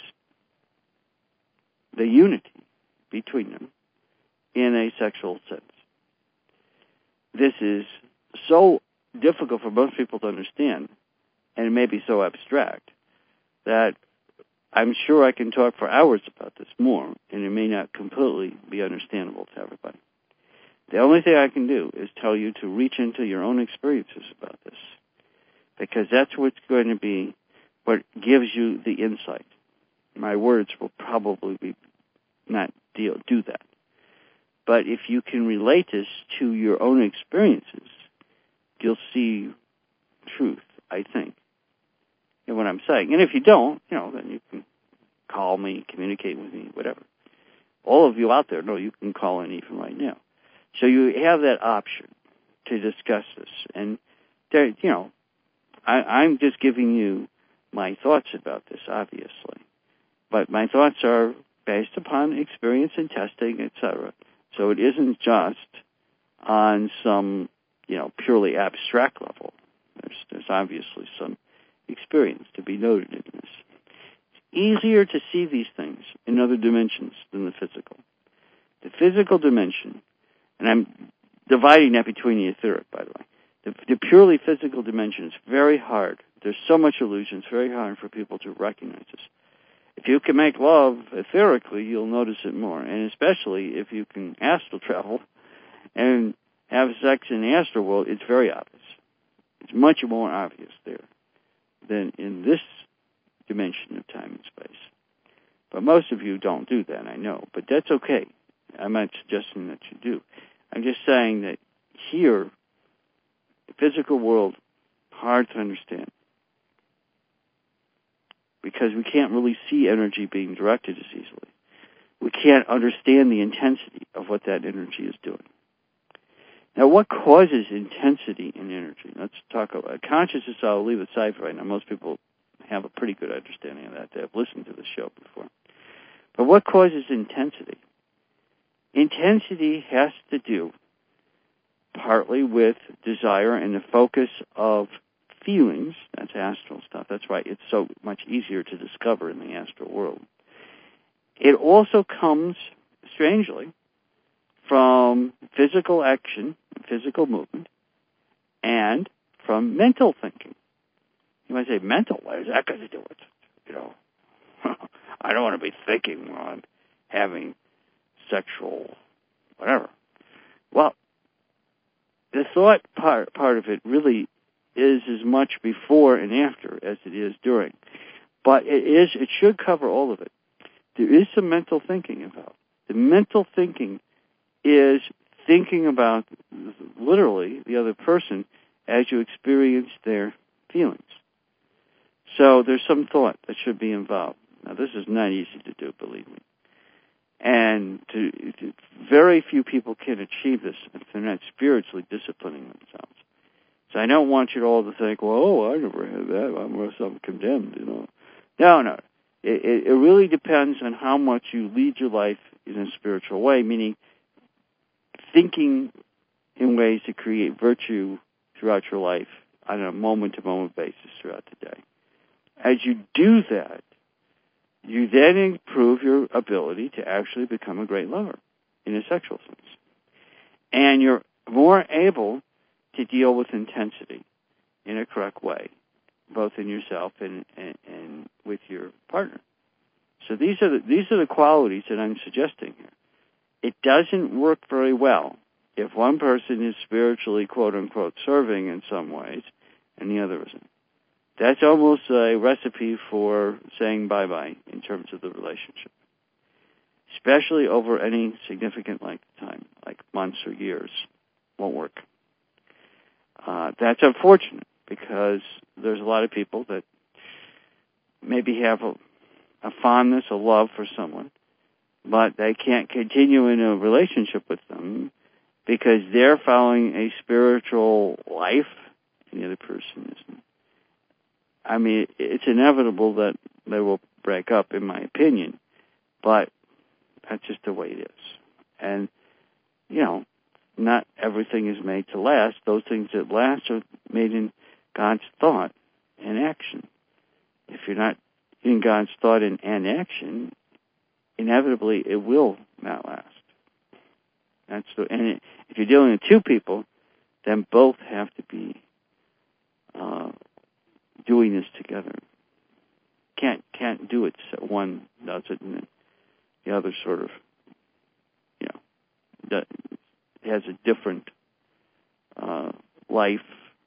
the unity between them in a sexual sense. This is so difficult for most people to understand, and it may be so abstract, that I'm sure I can talk for hours about this more, and it may not completely be understandable to everybody. The only thing I can do is tell you to reach into your own experiences about this, because that's what's going to be what gives you the insight. My words will probably be not do that. But if you can relate this to your own experiences, you'll see truth, I think, in what I'm saying. And if you don't, then you can call me, communicate with me, whatever. All of you out there know you can call in even right now. So you have that option to discuss this. And, there, I'm just giving you my thoughts about this, obviously. But my thoughts are based upon experience and testing, etc. So it isn't just on some, purely abstract level. There's obviously some experience to be noted in this. It's easier to see these things in other dimensions than the physical. The physical dimension, and I'm dividing that between the etheric, by the way. The purely physical dimension is very hard. There's so much illusion, it's very hard for people to recognize this. If you can make love etherically, you'll notice it more, and especially if you can astral travel and have sex in the astral world, it's very obvious. It's much more obvious there than in this dimension of time and space. But most of you don't do that, I know, but that's okay. I'm not suggesting that you do. I'm just saying that here, the physical world, hard to understand, because we can't really see energy being directed as easily. We can't understand the intensity of what that energy is doing. Now, what causes intensity in energy? Let's talk about consciousness. I'll leave aside for right now. Most people have a pretty good understanding of that. They've listened to the show before. But what causes intensity? Intensity has to do partly with desire and the focus of feelings. That's astral stuff. That's why it's so much easier to discover in the astral world. It also comes, strangely, from physical action, physical movement, and from mental thinking. You might say, mental? What is that got to do with it? I don't want to be thinking while I'm having sexual whatever. Well, the thought part of it really is as much before and after as it is during. But it should cover all of it. There is some mental thinking involved. The mental thinking is thinking about literally the other person as you experience their feelings. So there's some thought that should be involved. Now, this is not easy to do, believe me. And very few people can achieve this if they're not spiritually disciplining themselves. So I don't want you all to think, well, I never had that, unless I'm condemned, No. It really depends on how much you lead your life in a spiritual way, meaning thinking in ways to create virtue throughout your life on a moment-to-moment basis throughout the day. As you do that, you then improve your ability to actually become a great lover in a sexual sense. And you're more able to deal with intensity in a correct way, both in yourself and with your partner. So these are the qualities that I'm suggesting here. It doesn't work very well if one person is spiritually, quote-unquote, serving in some ways and the other isn't. That's almost a recipe for saying bye-bye in terms of the relationship, especially over any significant length of time, like months or years. Won't work. That's unfortunate because there's a lot of people that maybe have a fondness, a love for someone, but they can't continue in a relationship with them because they're following a spiritual life and the other person isn't. I mean, it's inevitable that they will break up, in my opinion, but that's just the way it is. And, not everything is made to last. Those things that last are made in God's thought and action. If you're not in God's thought and action, inevitably it will not last. And if you're dealing with two people, then both have to be doing this together. Can't do it so one does it and the other sort of has a different life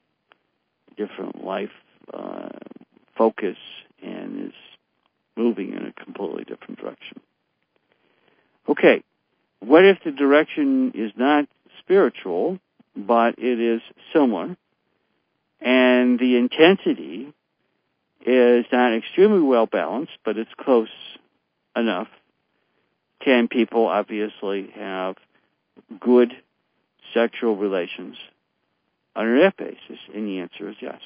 focus and is moving in a completely different direction. Okay, what if the direction is not spiritual, but it is similar, and the intensity is not extremely well balanced, but it's close enough? Can people obviously have good sexual relations on that basis? And the answer is yes.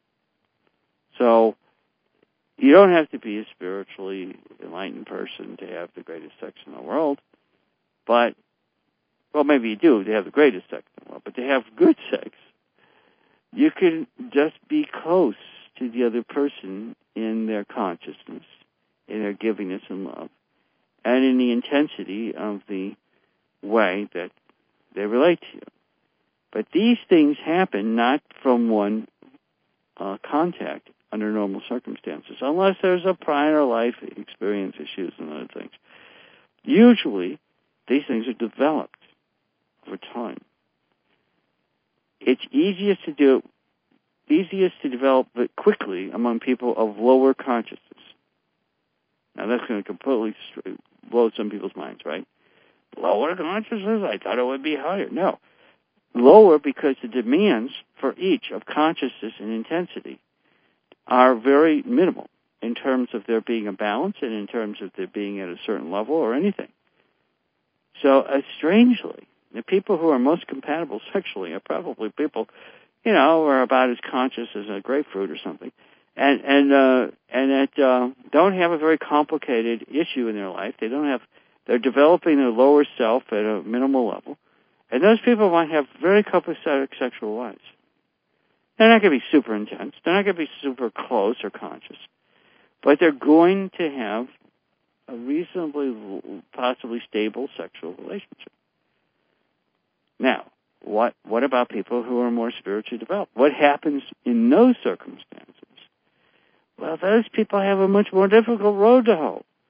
So you don't have to be a spiritually enlightened person to have the greatest sex in the world, but, well, maybe you do to have the greatest sex in the world, but to have good sex, you can just be close to the other person in their consciousness, in their givingness and love, and in the intensity of the way that they relate to you. But these things happen not from one contact under normal circumstances, unless there's a prior life experience issues and other things. Usually, these things are developed over time. It's easiest to develop it quickly among people of lower consciousness. Now, that's going to completely blow some people's minds, right? Lower consciousness? I thought it would be higher. No. Lower because the demands for each of consciousness and intensity are very minimal in terms of there being a balance and in terms of there being at a certain level or anything. So, strangely, the people who are most compatible sexually are probably people, who are about as conscious as a grapefruit or something, and that don't have a very complicated issue in their life. They're developing their lower self at a minimal level, and those people might have very copacetic sexual lives. They're not going to be super intense. They're not going to be super close or conscious, but they're going to have a reasonably, possibly stable sexual relationship. Now, what about people who are more spiritually developed? What happens in those circumstances? Well, those people have a much more difficult road to hoe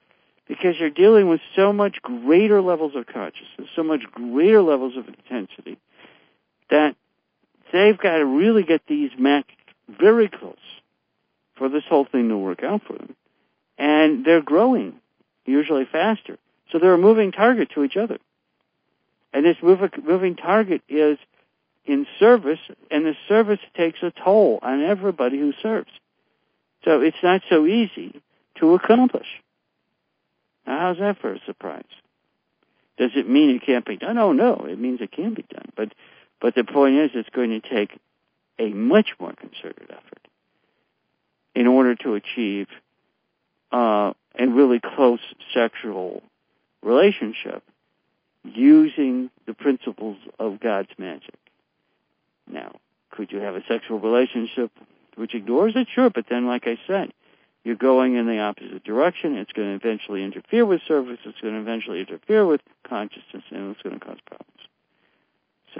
because you're dealing with so much greater levels of consciousness, so much greater levels of intensity, that they've got to really get these matched very close for this whole thing to work out for them. And they're growing, usually faster. So they're a moving target to each other. And this moving target is in service, and the service takes a toll on everybody who serves. So it's not so easy to accomplish. Now, how's that for a surprise? Does it mean it can't be done? Oh, no, it means it can be done. But the point is, it's going to take a much more concerted effort in order to achieve a really close sexual relationship using the principles of God's magic. Now, could you have a sexual relationship which ignores it? Sure, but then, like I said, you're going in the opposite direction. It's going to eventually interfere with service. It's going to eventually interfere with consciousness, and it's going to cause problems. So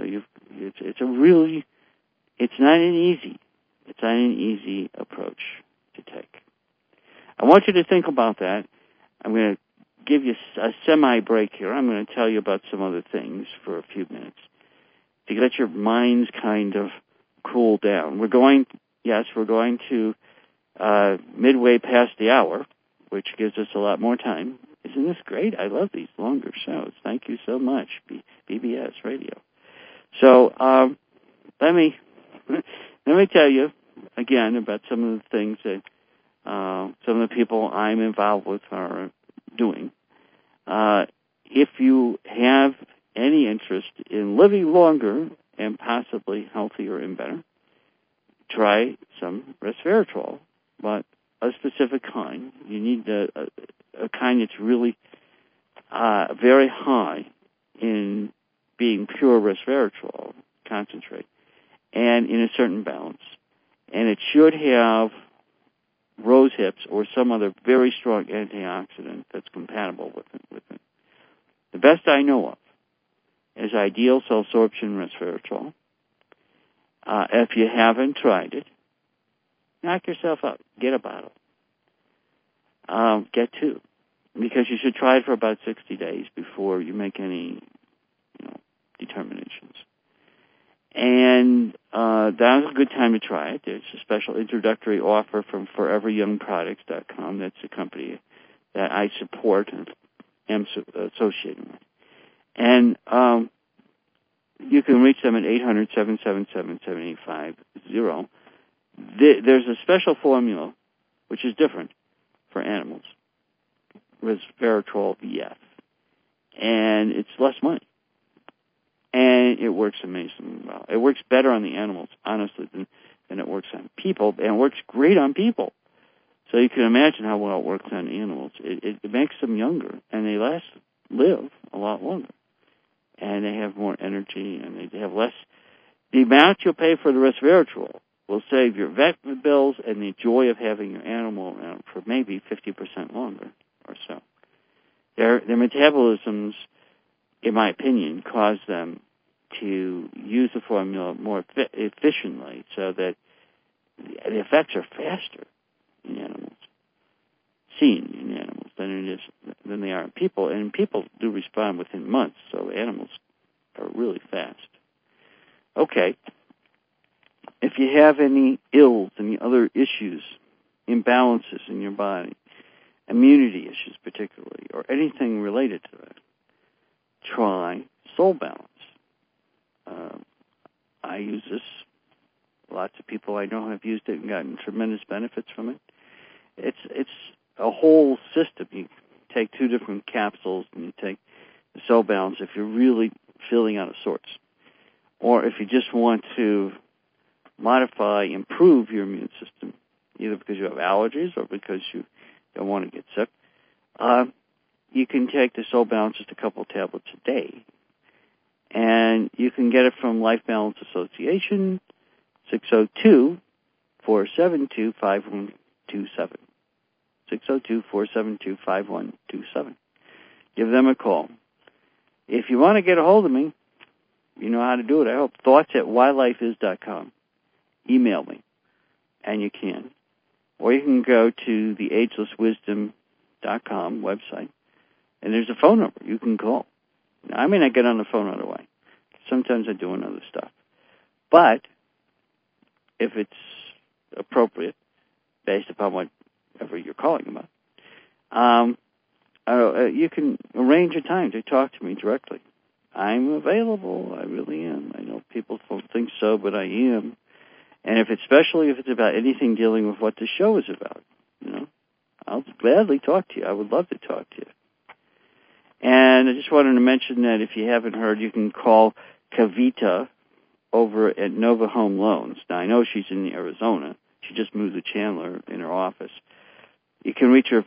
it's not an easy approach to take. I want you to think about that. I'm going to give you a semi-break here. I'm going to tell you about some other things for a few minutes to let your minds kind of cool down. We're going to midway past the hour, which gives us a lot more time. Isn't this great? I love these longer shows. Thank you so much, BBS Radio. So let me tell you again about some of the things that some of the people I'm involved with are doing. If you have any interest in living longer and possibly healthier and better, try some resveratrol, but a specific kind. You need a kind that's really very high in being pure resveratrol concentrate and in a certain balance. And it should have rose hips or some other very strong antioxidant that's compatible with it. The best I know of is ideal cell sorption resveratrol. If you haven't tried it, knock yourself out. Get a bottle. Get two. Because you should try it for about 60 days before you make any determinations. And that was a good time to try it. There's a special introductory offer from ForeverYoungProducts.com. That's a company that I support and am associated with. And you can reach them at 800-777-7850. There's a special formula, which is different for animals, resveratrol VF. And it's less money. And it works amazingly well. It works better on the animals, honestly, than it works on people. And it works great on people. So you can imagine how well it works on animals. It makes them younger, and they live a lot longer. And they have more energy, and they have less. The amount you'll pay for the resveratrol will save your vet bills and the joy of having your animal around for maybe 50% longer or so. Their metabolisms, in my opinion, cause them to use the formula more efficiently so that the effects are faster in animals, seen in animals, than they are in people. And people do respond within months, so animals are really fast. Okay. If you have any ills, any other issues, imbalances in your body, immunity issues particularly, or anything related to that, try Soul Balance. I use this. Lots of people I know have used it and gotten tremendous benefits from it. It's a whole system. You take 2 different capsules and you take the Soul Balance if you're really feeling out of sorts. Or if you just want to improve your immune system, either because you have allergies or because you don't want to get sick, you can take the Soul Balance, just a couple tablets a day. And you can get it from Life Balance Association, 602-472-5127. 602-472-5127. Give them a call. If you want to get a hold of me, you know how to do it, I hope. Thoughts@whylifeis.com. Email me, and you can. Or you can go to the agelesswisdom.com website, And there's a phone number you can call. Now, I may not get on the phone right away. Sometimes I'm doing other stuff. But if it's appropriate, based upon whatever you're calling about, you can arrange a time to talk to me directly. I'm available. I really am. I know people don't think so, but I am. And especially if it's about anything dealing with what the show is about, I'll gladly talk to you. I would love to talk to you. And I just wanted to mention that if you haven't heard, you can call Kavita over at Nova Home Loans. Now, I know she's in Arizona. She just moved to Chandler in her office. You can reach her at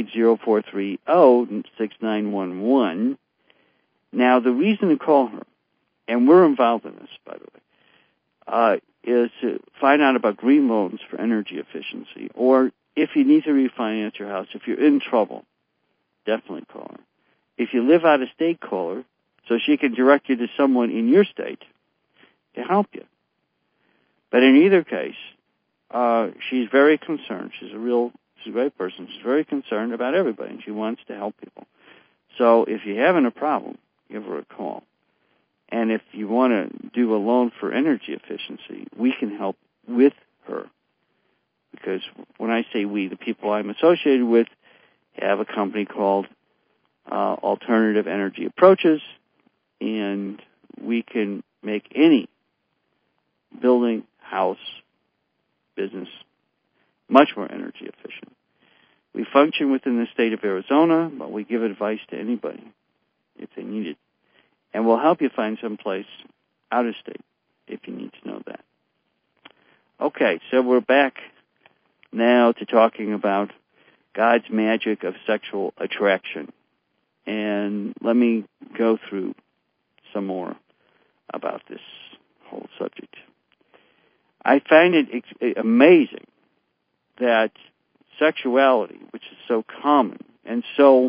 480-430-6911. Now, the reason to call her, and we're involved in this, by the way, is to find out about green loans for energy efficiency, or if you need to refinance your house, if you're in trouble, definitely call her. If you live out of state, call her so she can direct you to someone in your state to help you. But in either case, she's very concerned. She's a great person. She's very concerned about everybody, and she wants to help people. So if you're having a problem, give her a call. And if you want to do a loan for energy efficiency, we can help with her. Because when I say we, the people I'm associated with have a company called Alternative Energy Approaches, and we can make any building, house, business much more energy efficient. We function within the state of Arizona, but we give advice to anybody if they need it. And we'll help you find some place out of state if you need to know that. Okay, so we're back now to talking about God's magic of sexual attraction. And let me go through some more about this whole subject. I find it amazing that sexuality, which is so common and so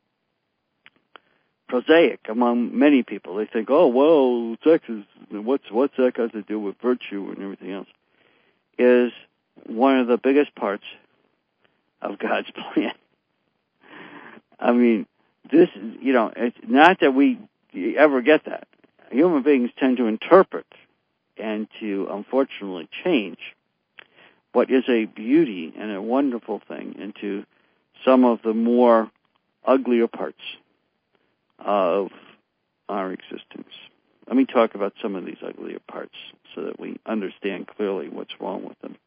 prosaic among many people, they think, oh, well, sex is, what's that got to do with virtue and everything else, is one of the biggest parts of God's plan. I mean, this, it's not that we ever get that. Human beings tend to interpret and to, unfortunately, change what is a beauty and a wonderful thing into some of the more uglier parts of our existence. Let me talk about some of these uglier parts so that we understand clearly what's wrong with them.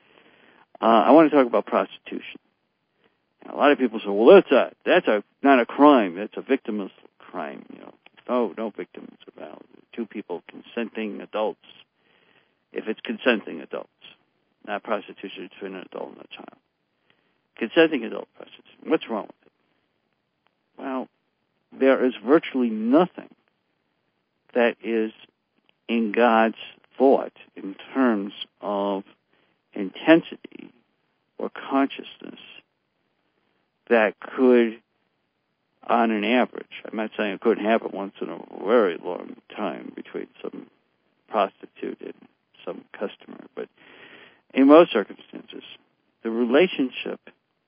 I want to talk about prostitution. Now, a lot of people say, well, that's not a crime. That's a victimless crime. No victims about two people consenting adults. If it's consenting adults, not prostitution between an adult and a child. Consenting adult prostitution. What's wrong with it? Well, there is virtually nothing that is in God's thought in terms of intensity or consciousness that could, on an average, I'm not saying it couldn't happen once in a very long time between some prostitute and some customer, but in most circumstances, the relationship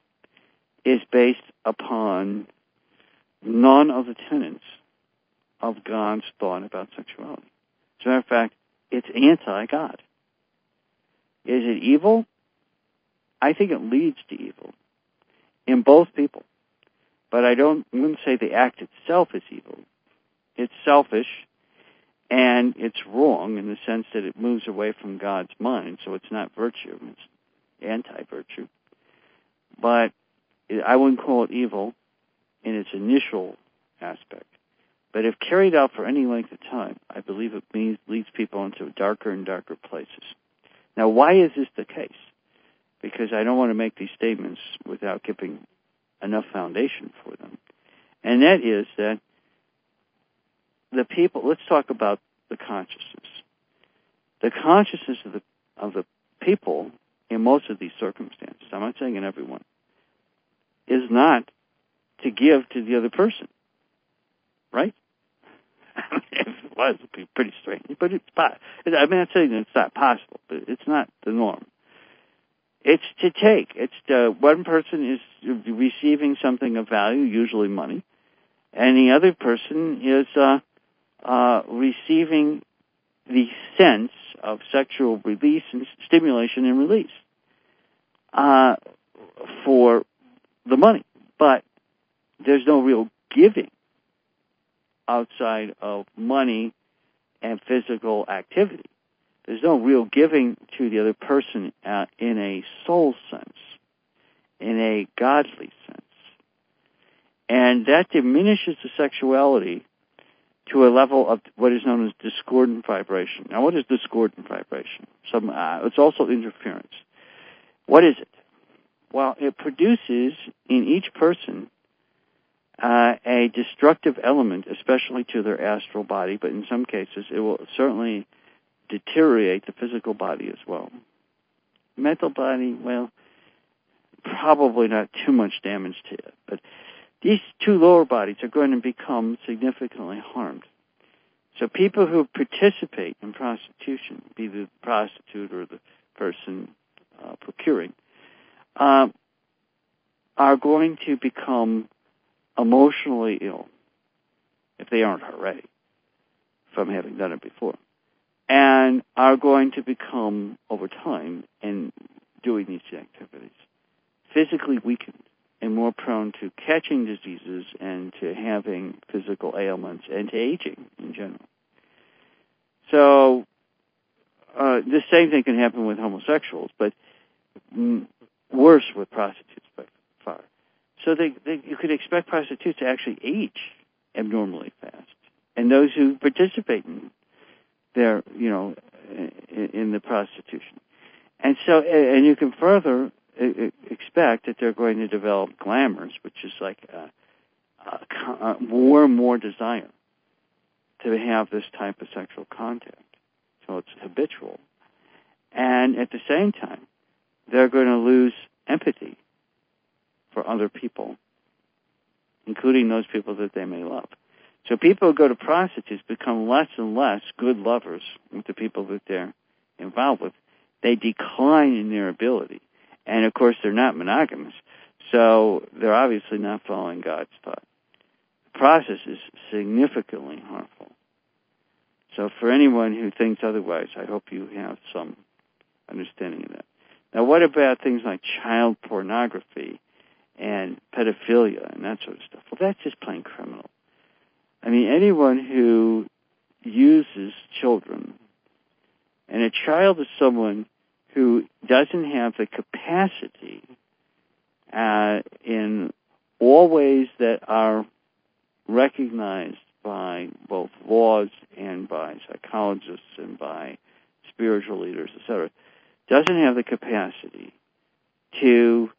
is based upon none of the tenets of God's thought about sexuality. As a matter of fact, it's anti-God. Is it evil? I think it leads to evil in both people. But I wouldn't say the act itself is evil. It's selfish, and it's wrong in the sense that it moves away from God's mind, so it's not virtue. It's anti-virtue. But I wouldn't call it evil in its initial aspect. But if carried out for any length of time, I believe it leads people into darker and darker places. Now, why is this the case? Because I don't want to make these statements without giving enough foundation for them. And that is that the people, let's talk about the consciousness. The consciousness of the people in most of these circumstances, I'm not saying in everyone, is not to give to the other person. Right? If it was, it would be pretty strange. But I'm not saying that it's not possible, but it's not the norm. It's to take. One person is receiving something of value, usually money, and the other person is receiving the sense of sexual release and stimulation and release for the money. But there's no real giving outside of money and physical activity. There's no real giving to the other person in a soul sense, in a godly sense. And that diminishes the sexuality to a level of what is known as discordant vibration. Now, what is discordant vibration? It's also interference. What is it? Well, it produces in each person a destructive element, especially to their astral body, but in some cases it will certainly deteriorate the physical body as well. Mental body, well, probably not too much damage to it, but these two lower bodies are going to become significantly harmed. So people who participate in prostitution, be the prostitute or the person procuring, are going to become emotionally ill, if they aren't already, from having done it before, and are going to become, over time, in doing these activities, physically weakened and more prone to catching diseases and to having physical ailments and to aging in general. So the same thing can happen with homosexuals, but worse with prostitutes by far. So you could expect prostitutes to actually age abnormally fast, and those who participate in their, in the prostitution, and so and you can further expect that they're going to develop glamours, which is like more and more desire to have this type of sexual contact. So it's habitual, and at the same time, they're going to lose empathy for other people, including those people that they may love. So people who go to prostitutes become less and less good lovers with the people that they're involved with. They decline in their ability. And, of course, they're not monogamous, so they're obviously not following God's thought. The process is significantly harmful. So for anyone who thinks otherwise, I hope you have some understanding of that. Now, what about things like child pornography and pedophilia and that sort of stuff? Well, that's just plain criminal. I mean, anyone who uses children, and a child is someone who doesn't have the capacity in all ways that are recognized by both laws and by psychologists and by spiritual leaders, etc., doesn't have the capacity to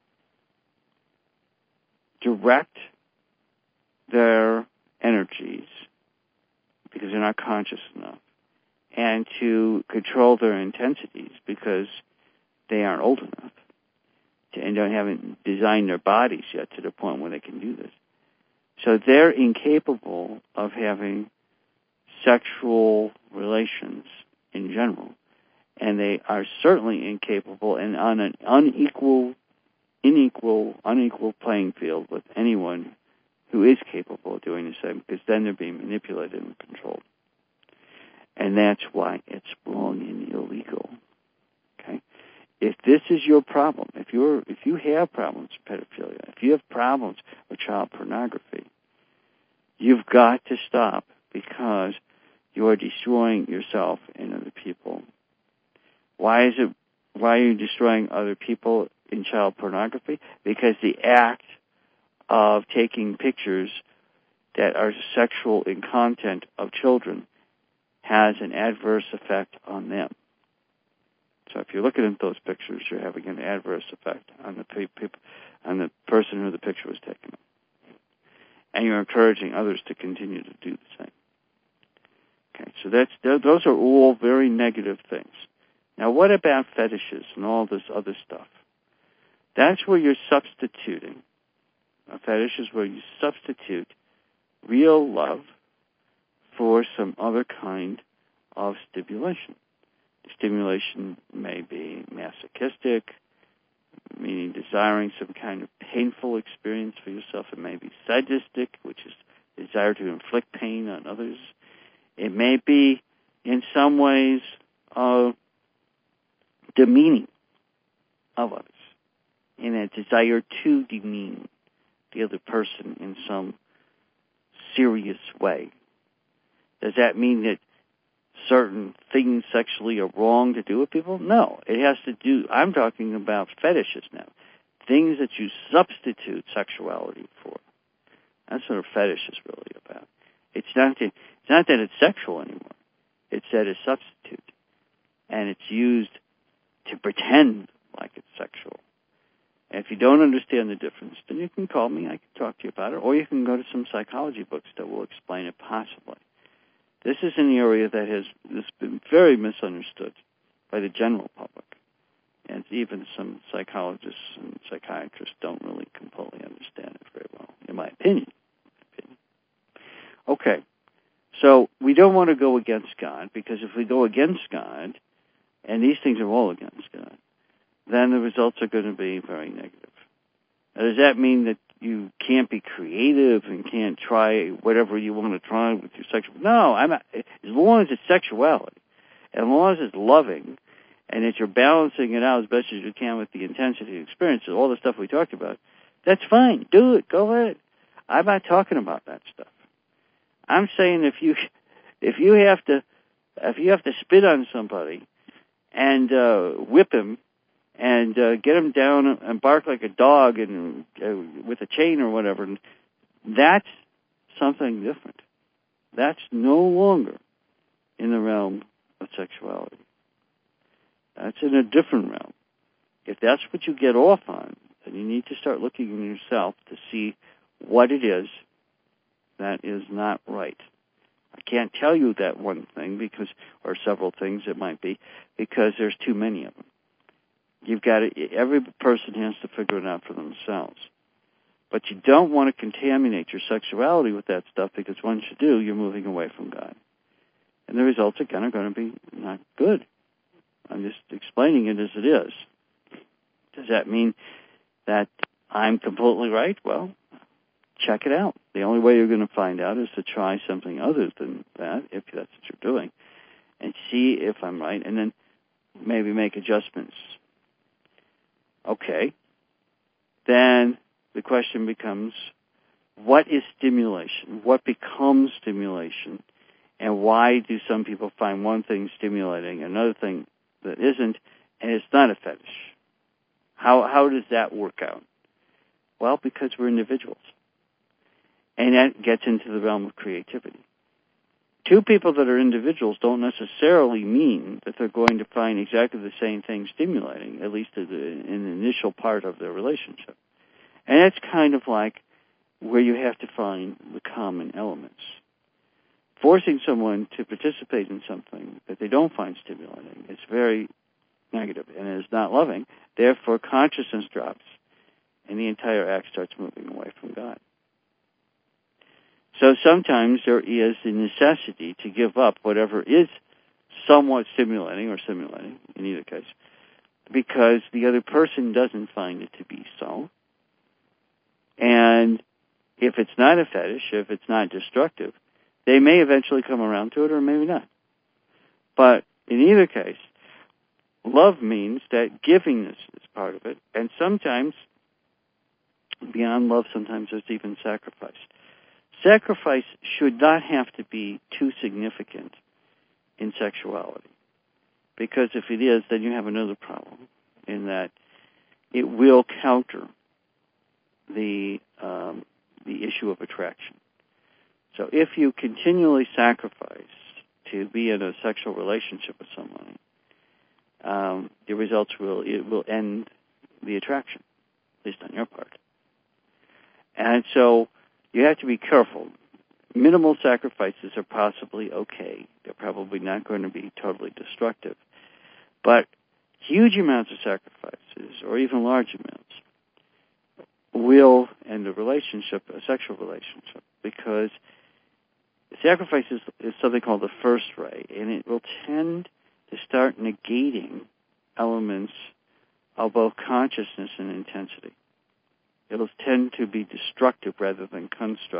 direct their energies because they're not conscious enough, and to control their intensities because they aren't old enough and haven't designed their bodies yet to the point where they can do this. So they're incapable of having sexual relations in general, and they are certainly incapable and on an unequal playing field with anyone who is capable of doing the same, because then they're being manipulated and controlled. And that's why it's wrong and illegal. Okay? If this is your problem, if you have problems with pedophilia, if you have problems with child pornography, you've got to stop, because you are destroying yourself and other people. Why are you destroying other people in child pornography? Because the act of taking pictures that are sexual in content of children has an adverse effect on them. So if you're looking at those pictures, you're having an adverse effect on the person who the picture was taken of. And you're encouraging others to continue to do the same. Okay, so those are all very negative things. Now, what about fetishes and all this other stuff? That's where you're substituting. A fetish is where you substitute real love for some other kind of stimulation. The stimulation may be masochistic, meaning desiring some kind of painful experience for yourself. It may be sadistic, which is desire to inflict pain on others. It may be, in some ways, demeaning of others, in a desire to demean the other person in some serious way. Does that mean that certain things sexually are wrong to do with people? No. It has to do, I'm talking about fetishes now. Things that you substitute sexuality for. That's what a fetish is really about. It's not that it's sexual anymore. It's that it's substitute. And it's used to pretend like it's sexual. And if you don't understand the difference, then you can call me. I can talk to you about it. Or you can go to some psychology books that will explain it possibly. This is an area that has been very misunderstood by the general public. And even some psychologists and psychiatrists don't really completely understand it very well, in my opinion. Okay, so we don't want to go against God, because if we go against God, and these things are all against God, then the results are going to be very negative. Now, does that mean that you can't be creative and can't try whatever you want to try with your sexual? No, I'm not. As long as it's sexuality, as long as it's loving, and that you're balancing it out as best as you can with the intensity of experience, all the stuff we talked about, that's fine. Do it. Go ahead. I'm not talking about that stuff. I'm saying if you have to spit on somebody and whip him and get him down and bark like a dog and with a chain or whatever, that's something different. That's no longer in the realm of sexuality. That's in a different realm. If that's what you get off on, then you need to start looking in yourself to see what it is that is not right. I can't tell you that one thing or several things it might be, because there's too many of them. Every person has to figure it out for themselves. But you don't want to contaminate your sexuality with that stuff, because once you do, you're moving away from God. And the results again are going to be not good. I'm just explaining it as it is. Does that mean that I'm completely right? Well, check it out. The only way you're going to find out is to try something other than that, if that's what you're doing, and see if I'm right, and then maybe make adjustments. Okay. Then the question becomes, what is stimulation? What becomes stimulation? And why do some people find one thing stimulating, another thing that isn't, and it's not a fetish? How does that work out? Well, because we're individuals. And that gets into the realm of creativity. Two people that are individuals don't necessarily mean that they're going to find exactly the same thing stimulating, at least in the initial part of their relationship. And that's kind of like where you have to find the common elements. Forcing someone to participate in something that they don't find stimulating is very negative and is not loving. Therefore, consciousness drops, and the entire act starts moving away from God. So sometimes there is a necessity to give up whatever is somewhat stimulating, in either case, because the other person doesn't find it to be so. And if it's not a fetish, if it's not destructive, they may eventually come around to it, or maybe not. But in either case, love means that givingness is part of it, and sometimes, beyond love, sometimes there's even sacrifice. Sacrifice should not have to be too significant in sexuality, because if it is, then you have another problem, in that it will counter the issue of attraction. So if you continually sacrifice to be in a sexual relationship with someone, the results will end the attraction, at least on your part. And so you have to be careful. Minimal sacrifices are possibly okay. They're probably not going to be totally destructive. But huge amounts of sacrifices, or even large amounts, will end a relationship, a sexual relationship, because sacrifice is something called the first ray, and it will tend to start negating elements of both consciousness and intensity. It will tend to be destructive rather than constructive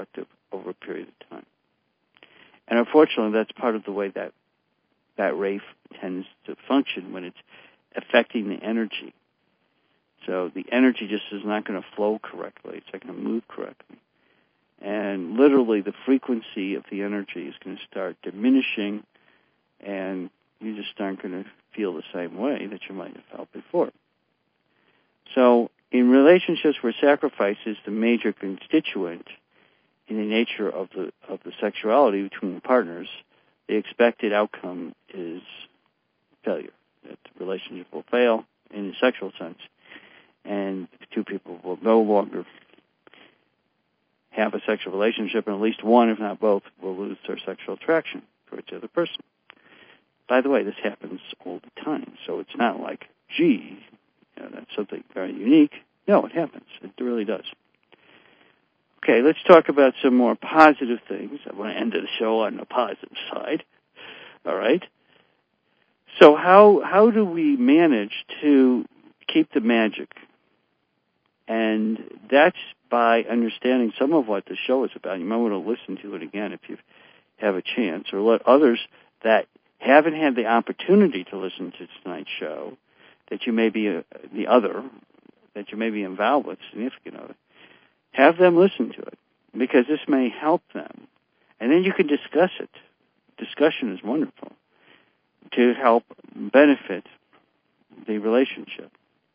over a period of time. And unfortunately, that's part of the way that RAFE tends to function when it's affecting the energy. So the energy just is not going to flow correctly. It's not going to move correctly. And literally the frequency of the energy is going to start diminishing, and you just aren't going to feel the same way that you might have felt before. So in relationships where sacrifice is the major constituent in the nature of the sexuality between partners, the expected outcome is failure. That the relationship will fail in the sexual sense, and the two people will no longer have a sexual relationship, and at least one, if not both, will lose their sexual attraction towards the other person. By the way, this happens all the time, so it's not like, gee, that's something very unique. No, it happens. It really does. Okay, let's talk about some more positive things. I want to end the show on the positive side. All right? So how do we manage to keep the magic? And that's by understanding some of what the show is about. You might want to listen to it again if you have a chance, or let others that haven't had the opportunity to listen to tonight's show, that you may be that you may be involved with, significant other, have them listen to it, because this may help them. And then you can discuss it. Discussion is wonderful to help benefit the relationship.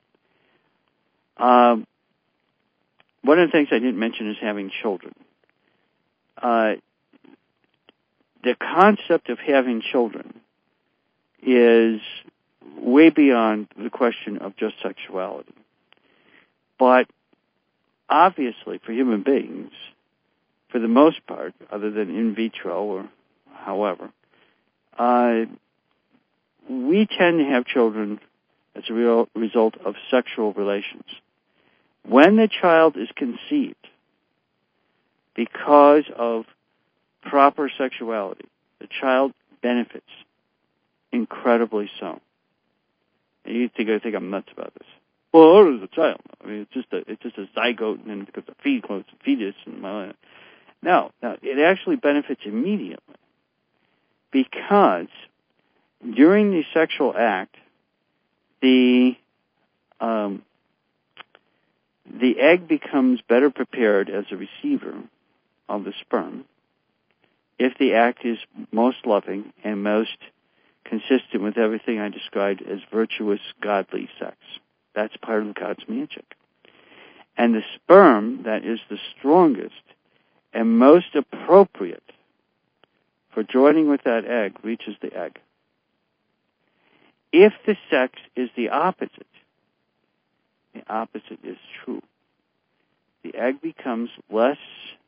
One of the things I didn't mention is having children. The concept of having children is way beyond the question of just sexuality. But obviously, for human beings, for the most part, other than in vitro or however, we tend to have children as a real result of sexual relations. When the child is conceived because of proper sexuality, the child benefits incredibly so. And you think I'm nuts about this. Well, what is a child? I mean, it's just a zygote, and then it becomes a fetus, and no, it actually benefits immediately, because during the sexual act, the egg becomes better prepared as a receiver of the sperm if the act is most loving and most consistent with everything I described as virtuous, godly sex. That's part of God's magic. And the sperm that is the strongest and most appropriate for joining with that egg reaches the egg. If the sex is the opposite is true. The egg becomes less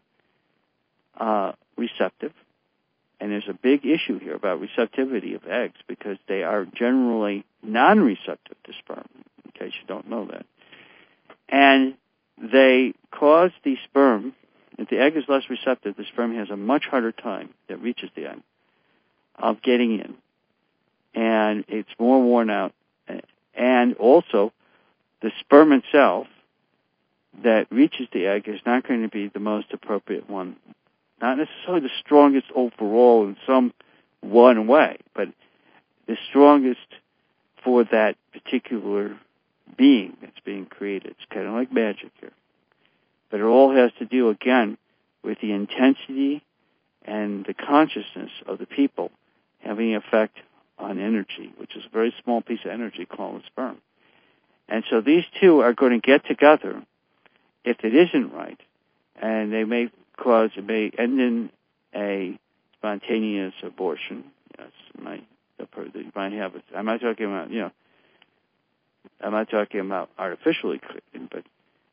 receptive, and there's a big issue here about receptivity of eggs, because they are generally non-receptive to sperm, in case you don't know that. And they cause the sperm, if the egg is less receptive, the sperm has a much harder time that reaches the egg of getting in. And it's more worn out. And also, the sperm itself that reaches the egg is not going to be the most appropriate one. Not necessarily the strongest overall in some one way, but the strongest for that particular being that's being created. It's kind of like magic here. But it all has to do, again, with the intensity and the consciousness of the people having an effect on energy, which is a very small piece of energy called the sperm. And so these two are going to get together if it isn't right, and it may end in a spontaneous abortion. Yes, you might have it. I'm not talking about artificially created, but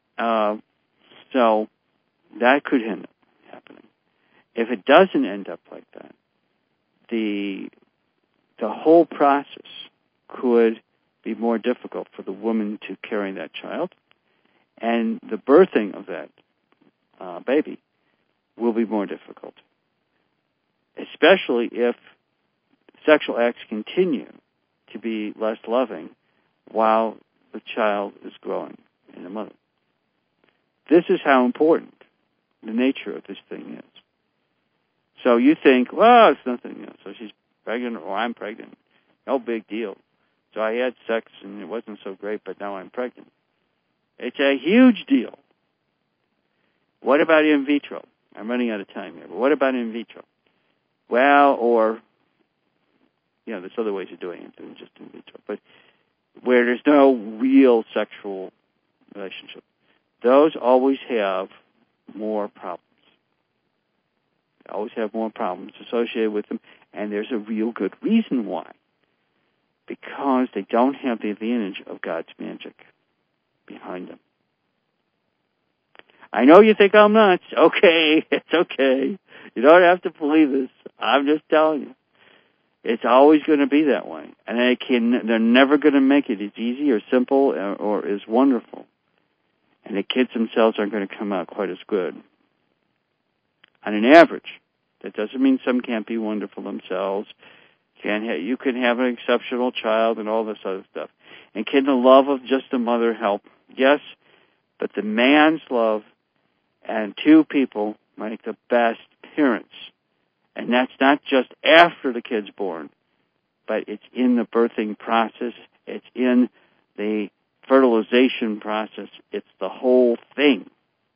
so that could end up happening. If it doesn't end up like that, the whole process could be more difficult for the woman to carry that child, and the birthing of that baby will be more difficult, especially if sexual acts continue to be less loving while the child is growing in the mother. This is how important the nature of this thing is. So you think, well, it's nothing. So she's pregnant, or I'm pregnant. No big deal. So I had sex, and it wasn't so great, but now I'm pregnant. It's a huge deal. What about in vitro? I'm running out of time here, but what about in vitro? Well, or, there's other ways of doing it than just in vitro, but where there's no real sexual relationship. Those always have more problems. They always have more problems associated with them, and there's a real good reason why. Because they don't have the advantage of God's magic behind them. I know you think I'm nuts. Okay, it's okay. You don't have to believe this. I'm just telling you. It's always going to be that way. And they're never going to make it as easy or simple or as wonderful. And the kids themselves aren't going to come out quite as good. On an average. That doesn't mean some can't be wonderful themselves. You can have an exceptional child and all this other stuff. And can the love of just a mother help? Yes, but the man's love and two people make the best parents. And that's not just after the kid's born, but it's in the birthing process. It's in the fertilization process. It's the whole thing.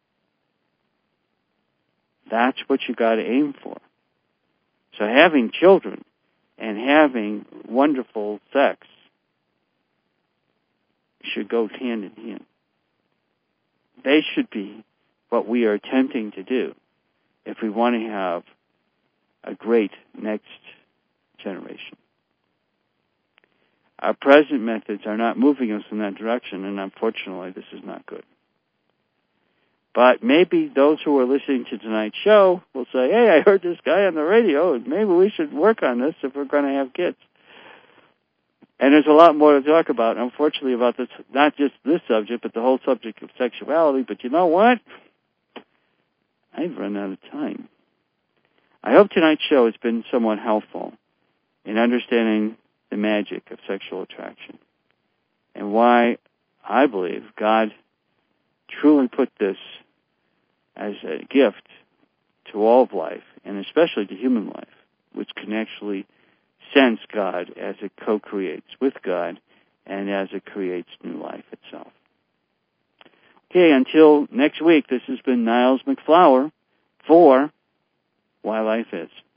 That's what you got to aim for. So having children and having wonderful sex should go hand in hand. They should be what we are attempting to do if we want to have a great next generation. Our present methods are not moving us in that direction, and unfortunately, this is not good. But maybe those who are listening to tonight's show will say, hey, I heard this guy on the radio, and maybe we should work on this if we're going to have kids. And there's a lot more to talk about, unfortunately, about this, not just this subject, but the whole subject of sexuality. But you know what? I've run out of time. I hope tonight's show has been somewhat helpful in understanding the magic of sexual attraction and why I believe God truly put this as a gift to all of life, and especially to human life, which can actually sense God as it co-creates with God and as it creates new life itself. Okay, until next week, this has been Niles MacFlouer for Why Life Is.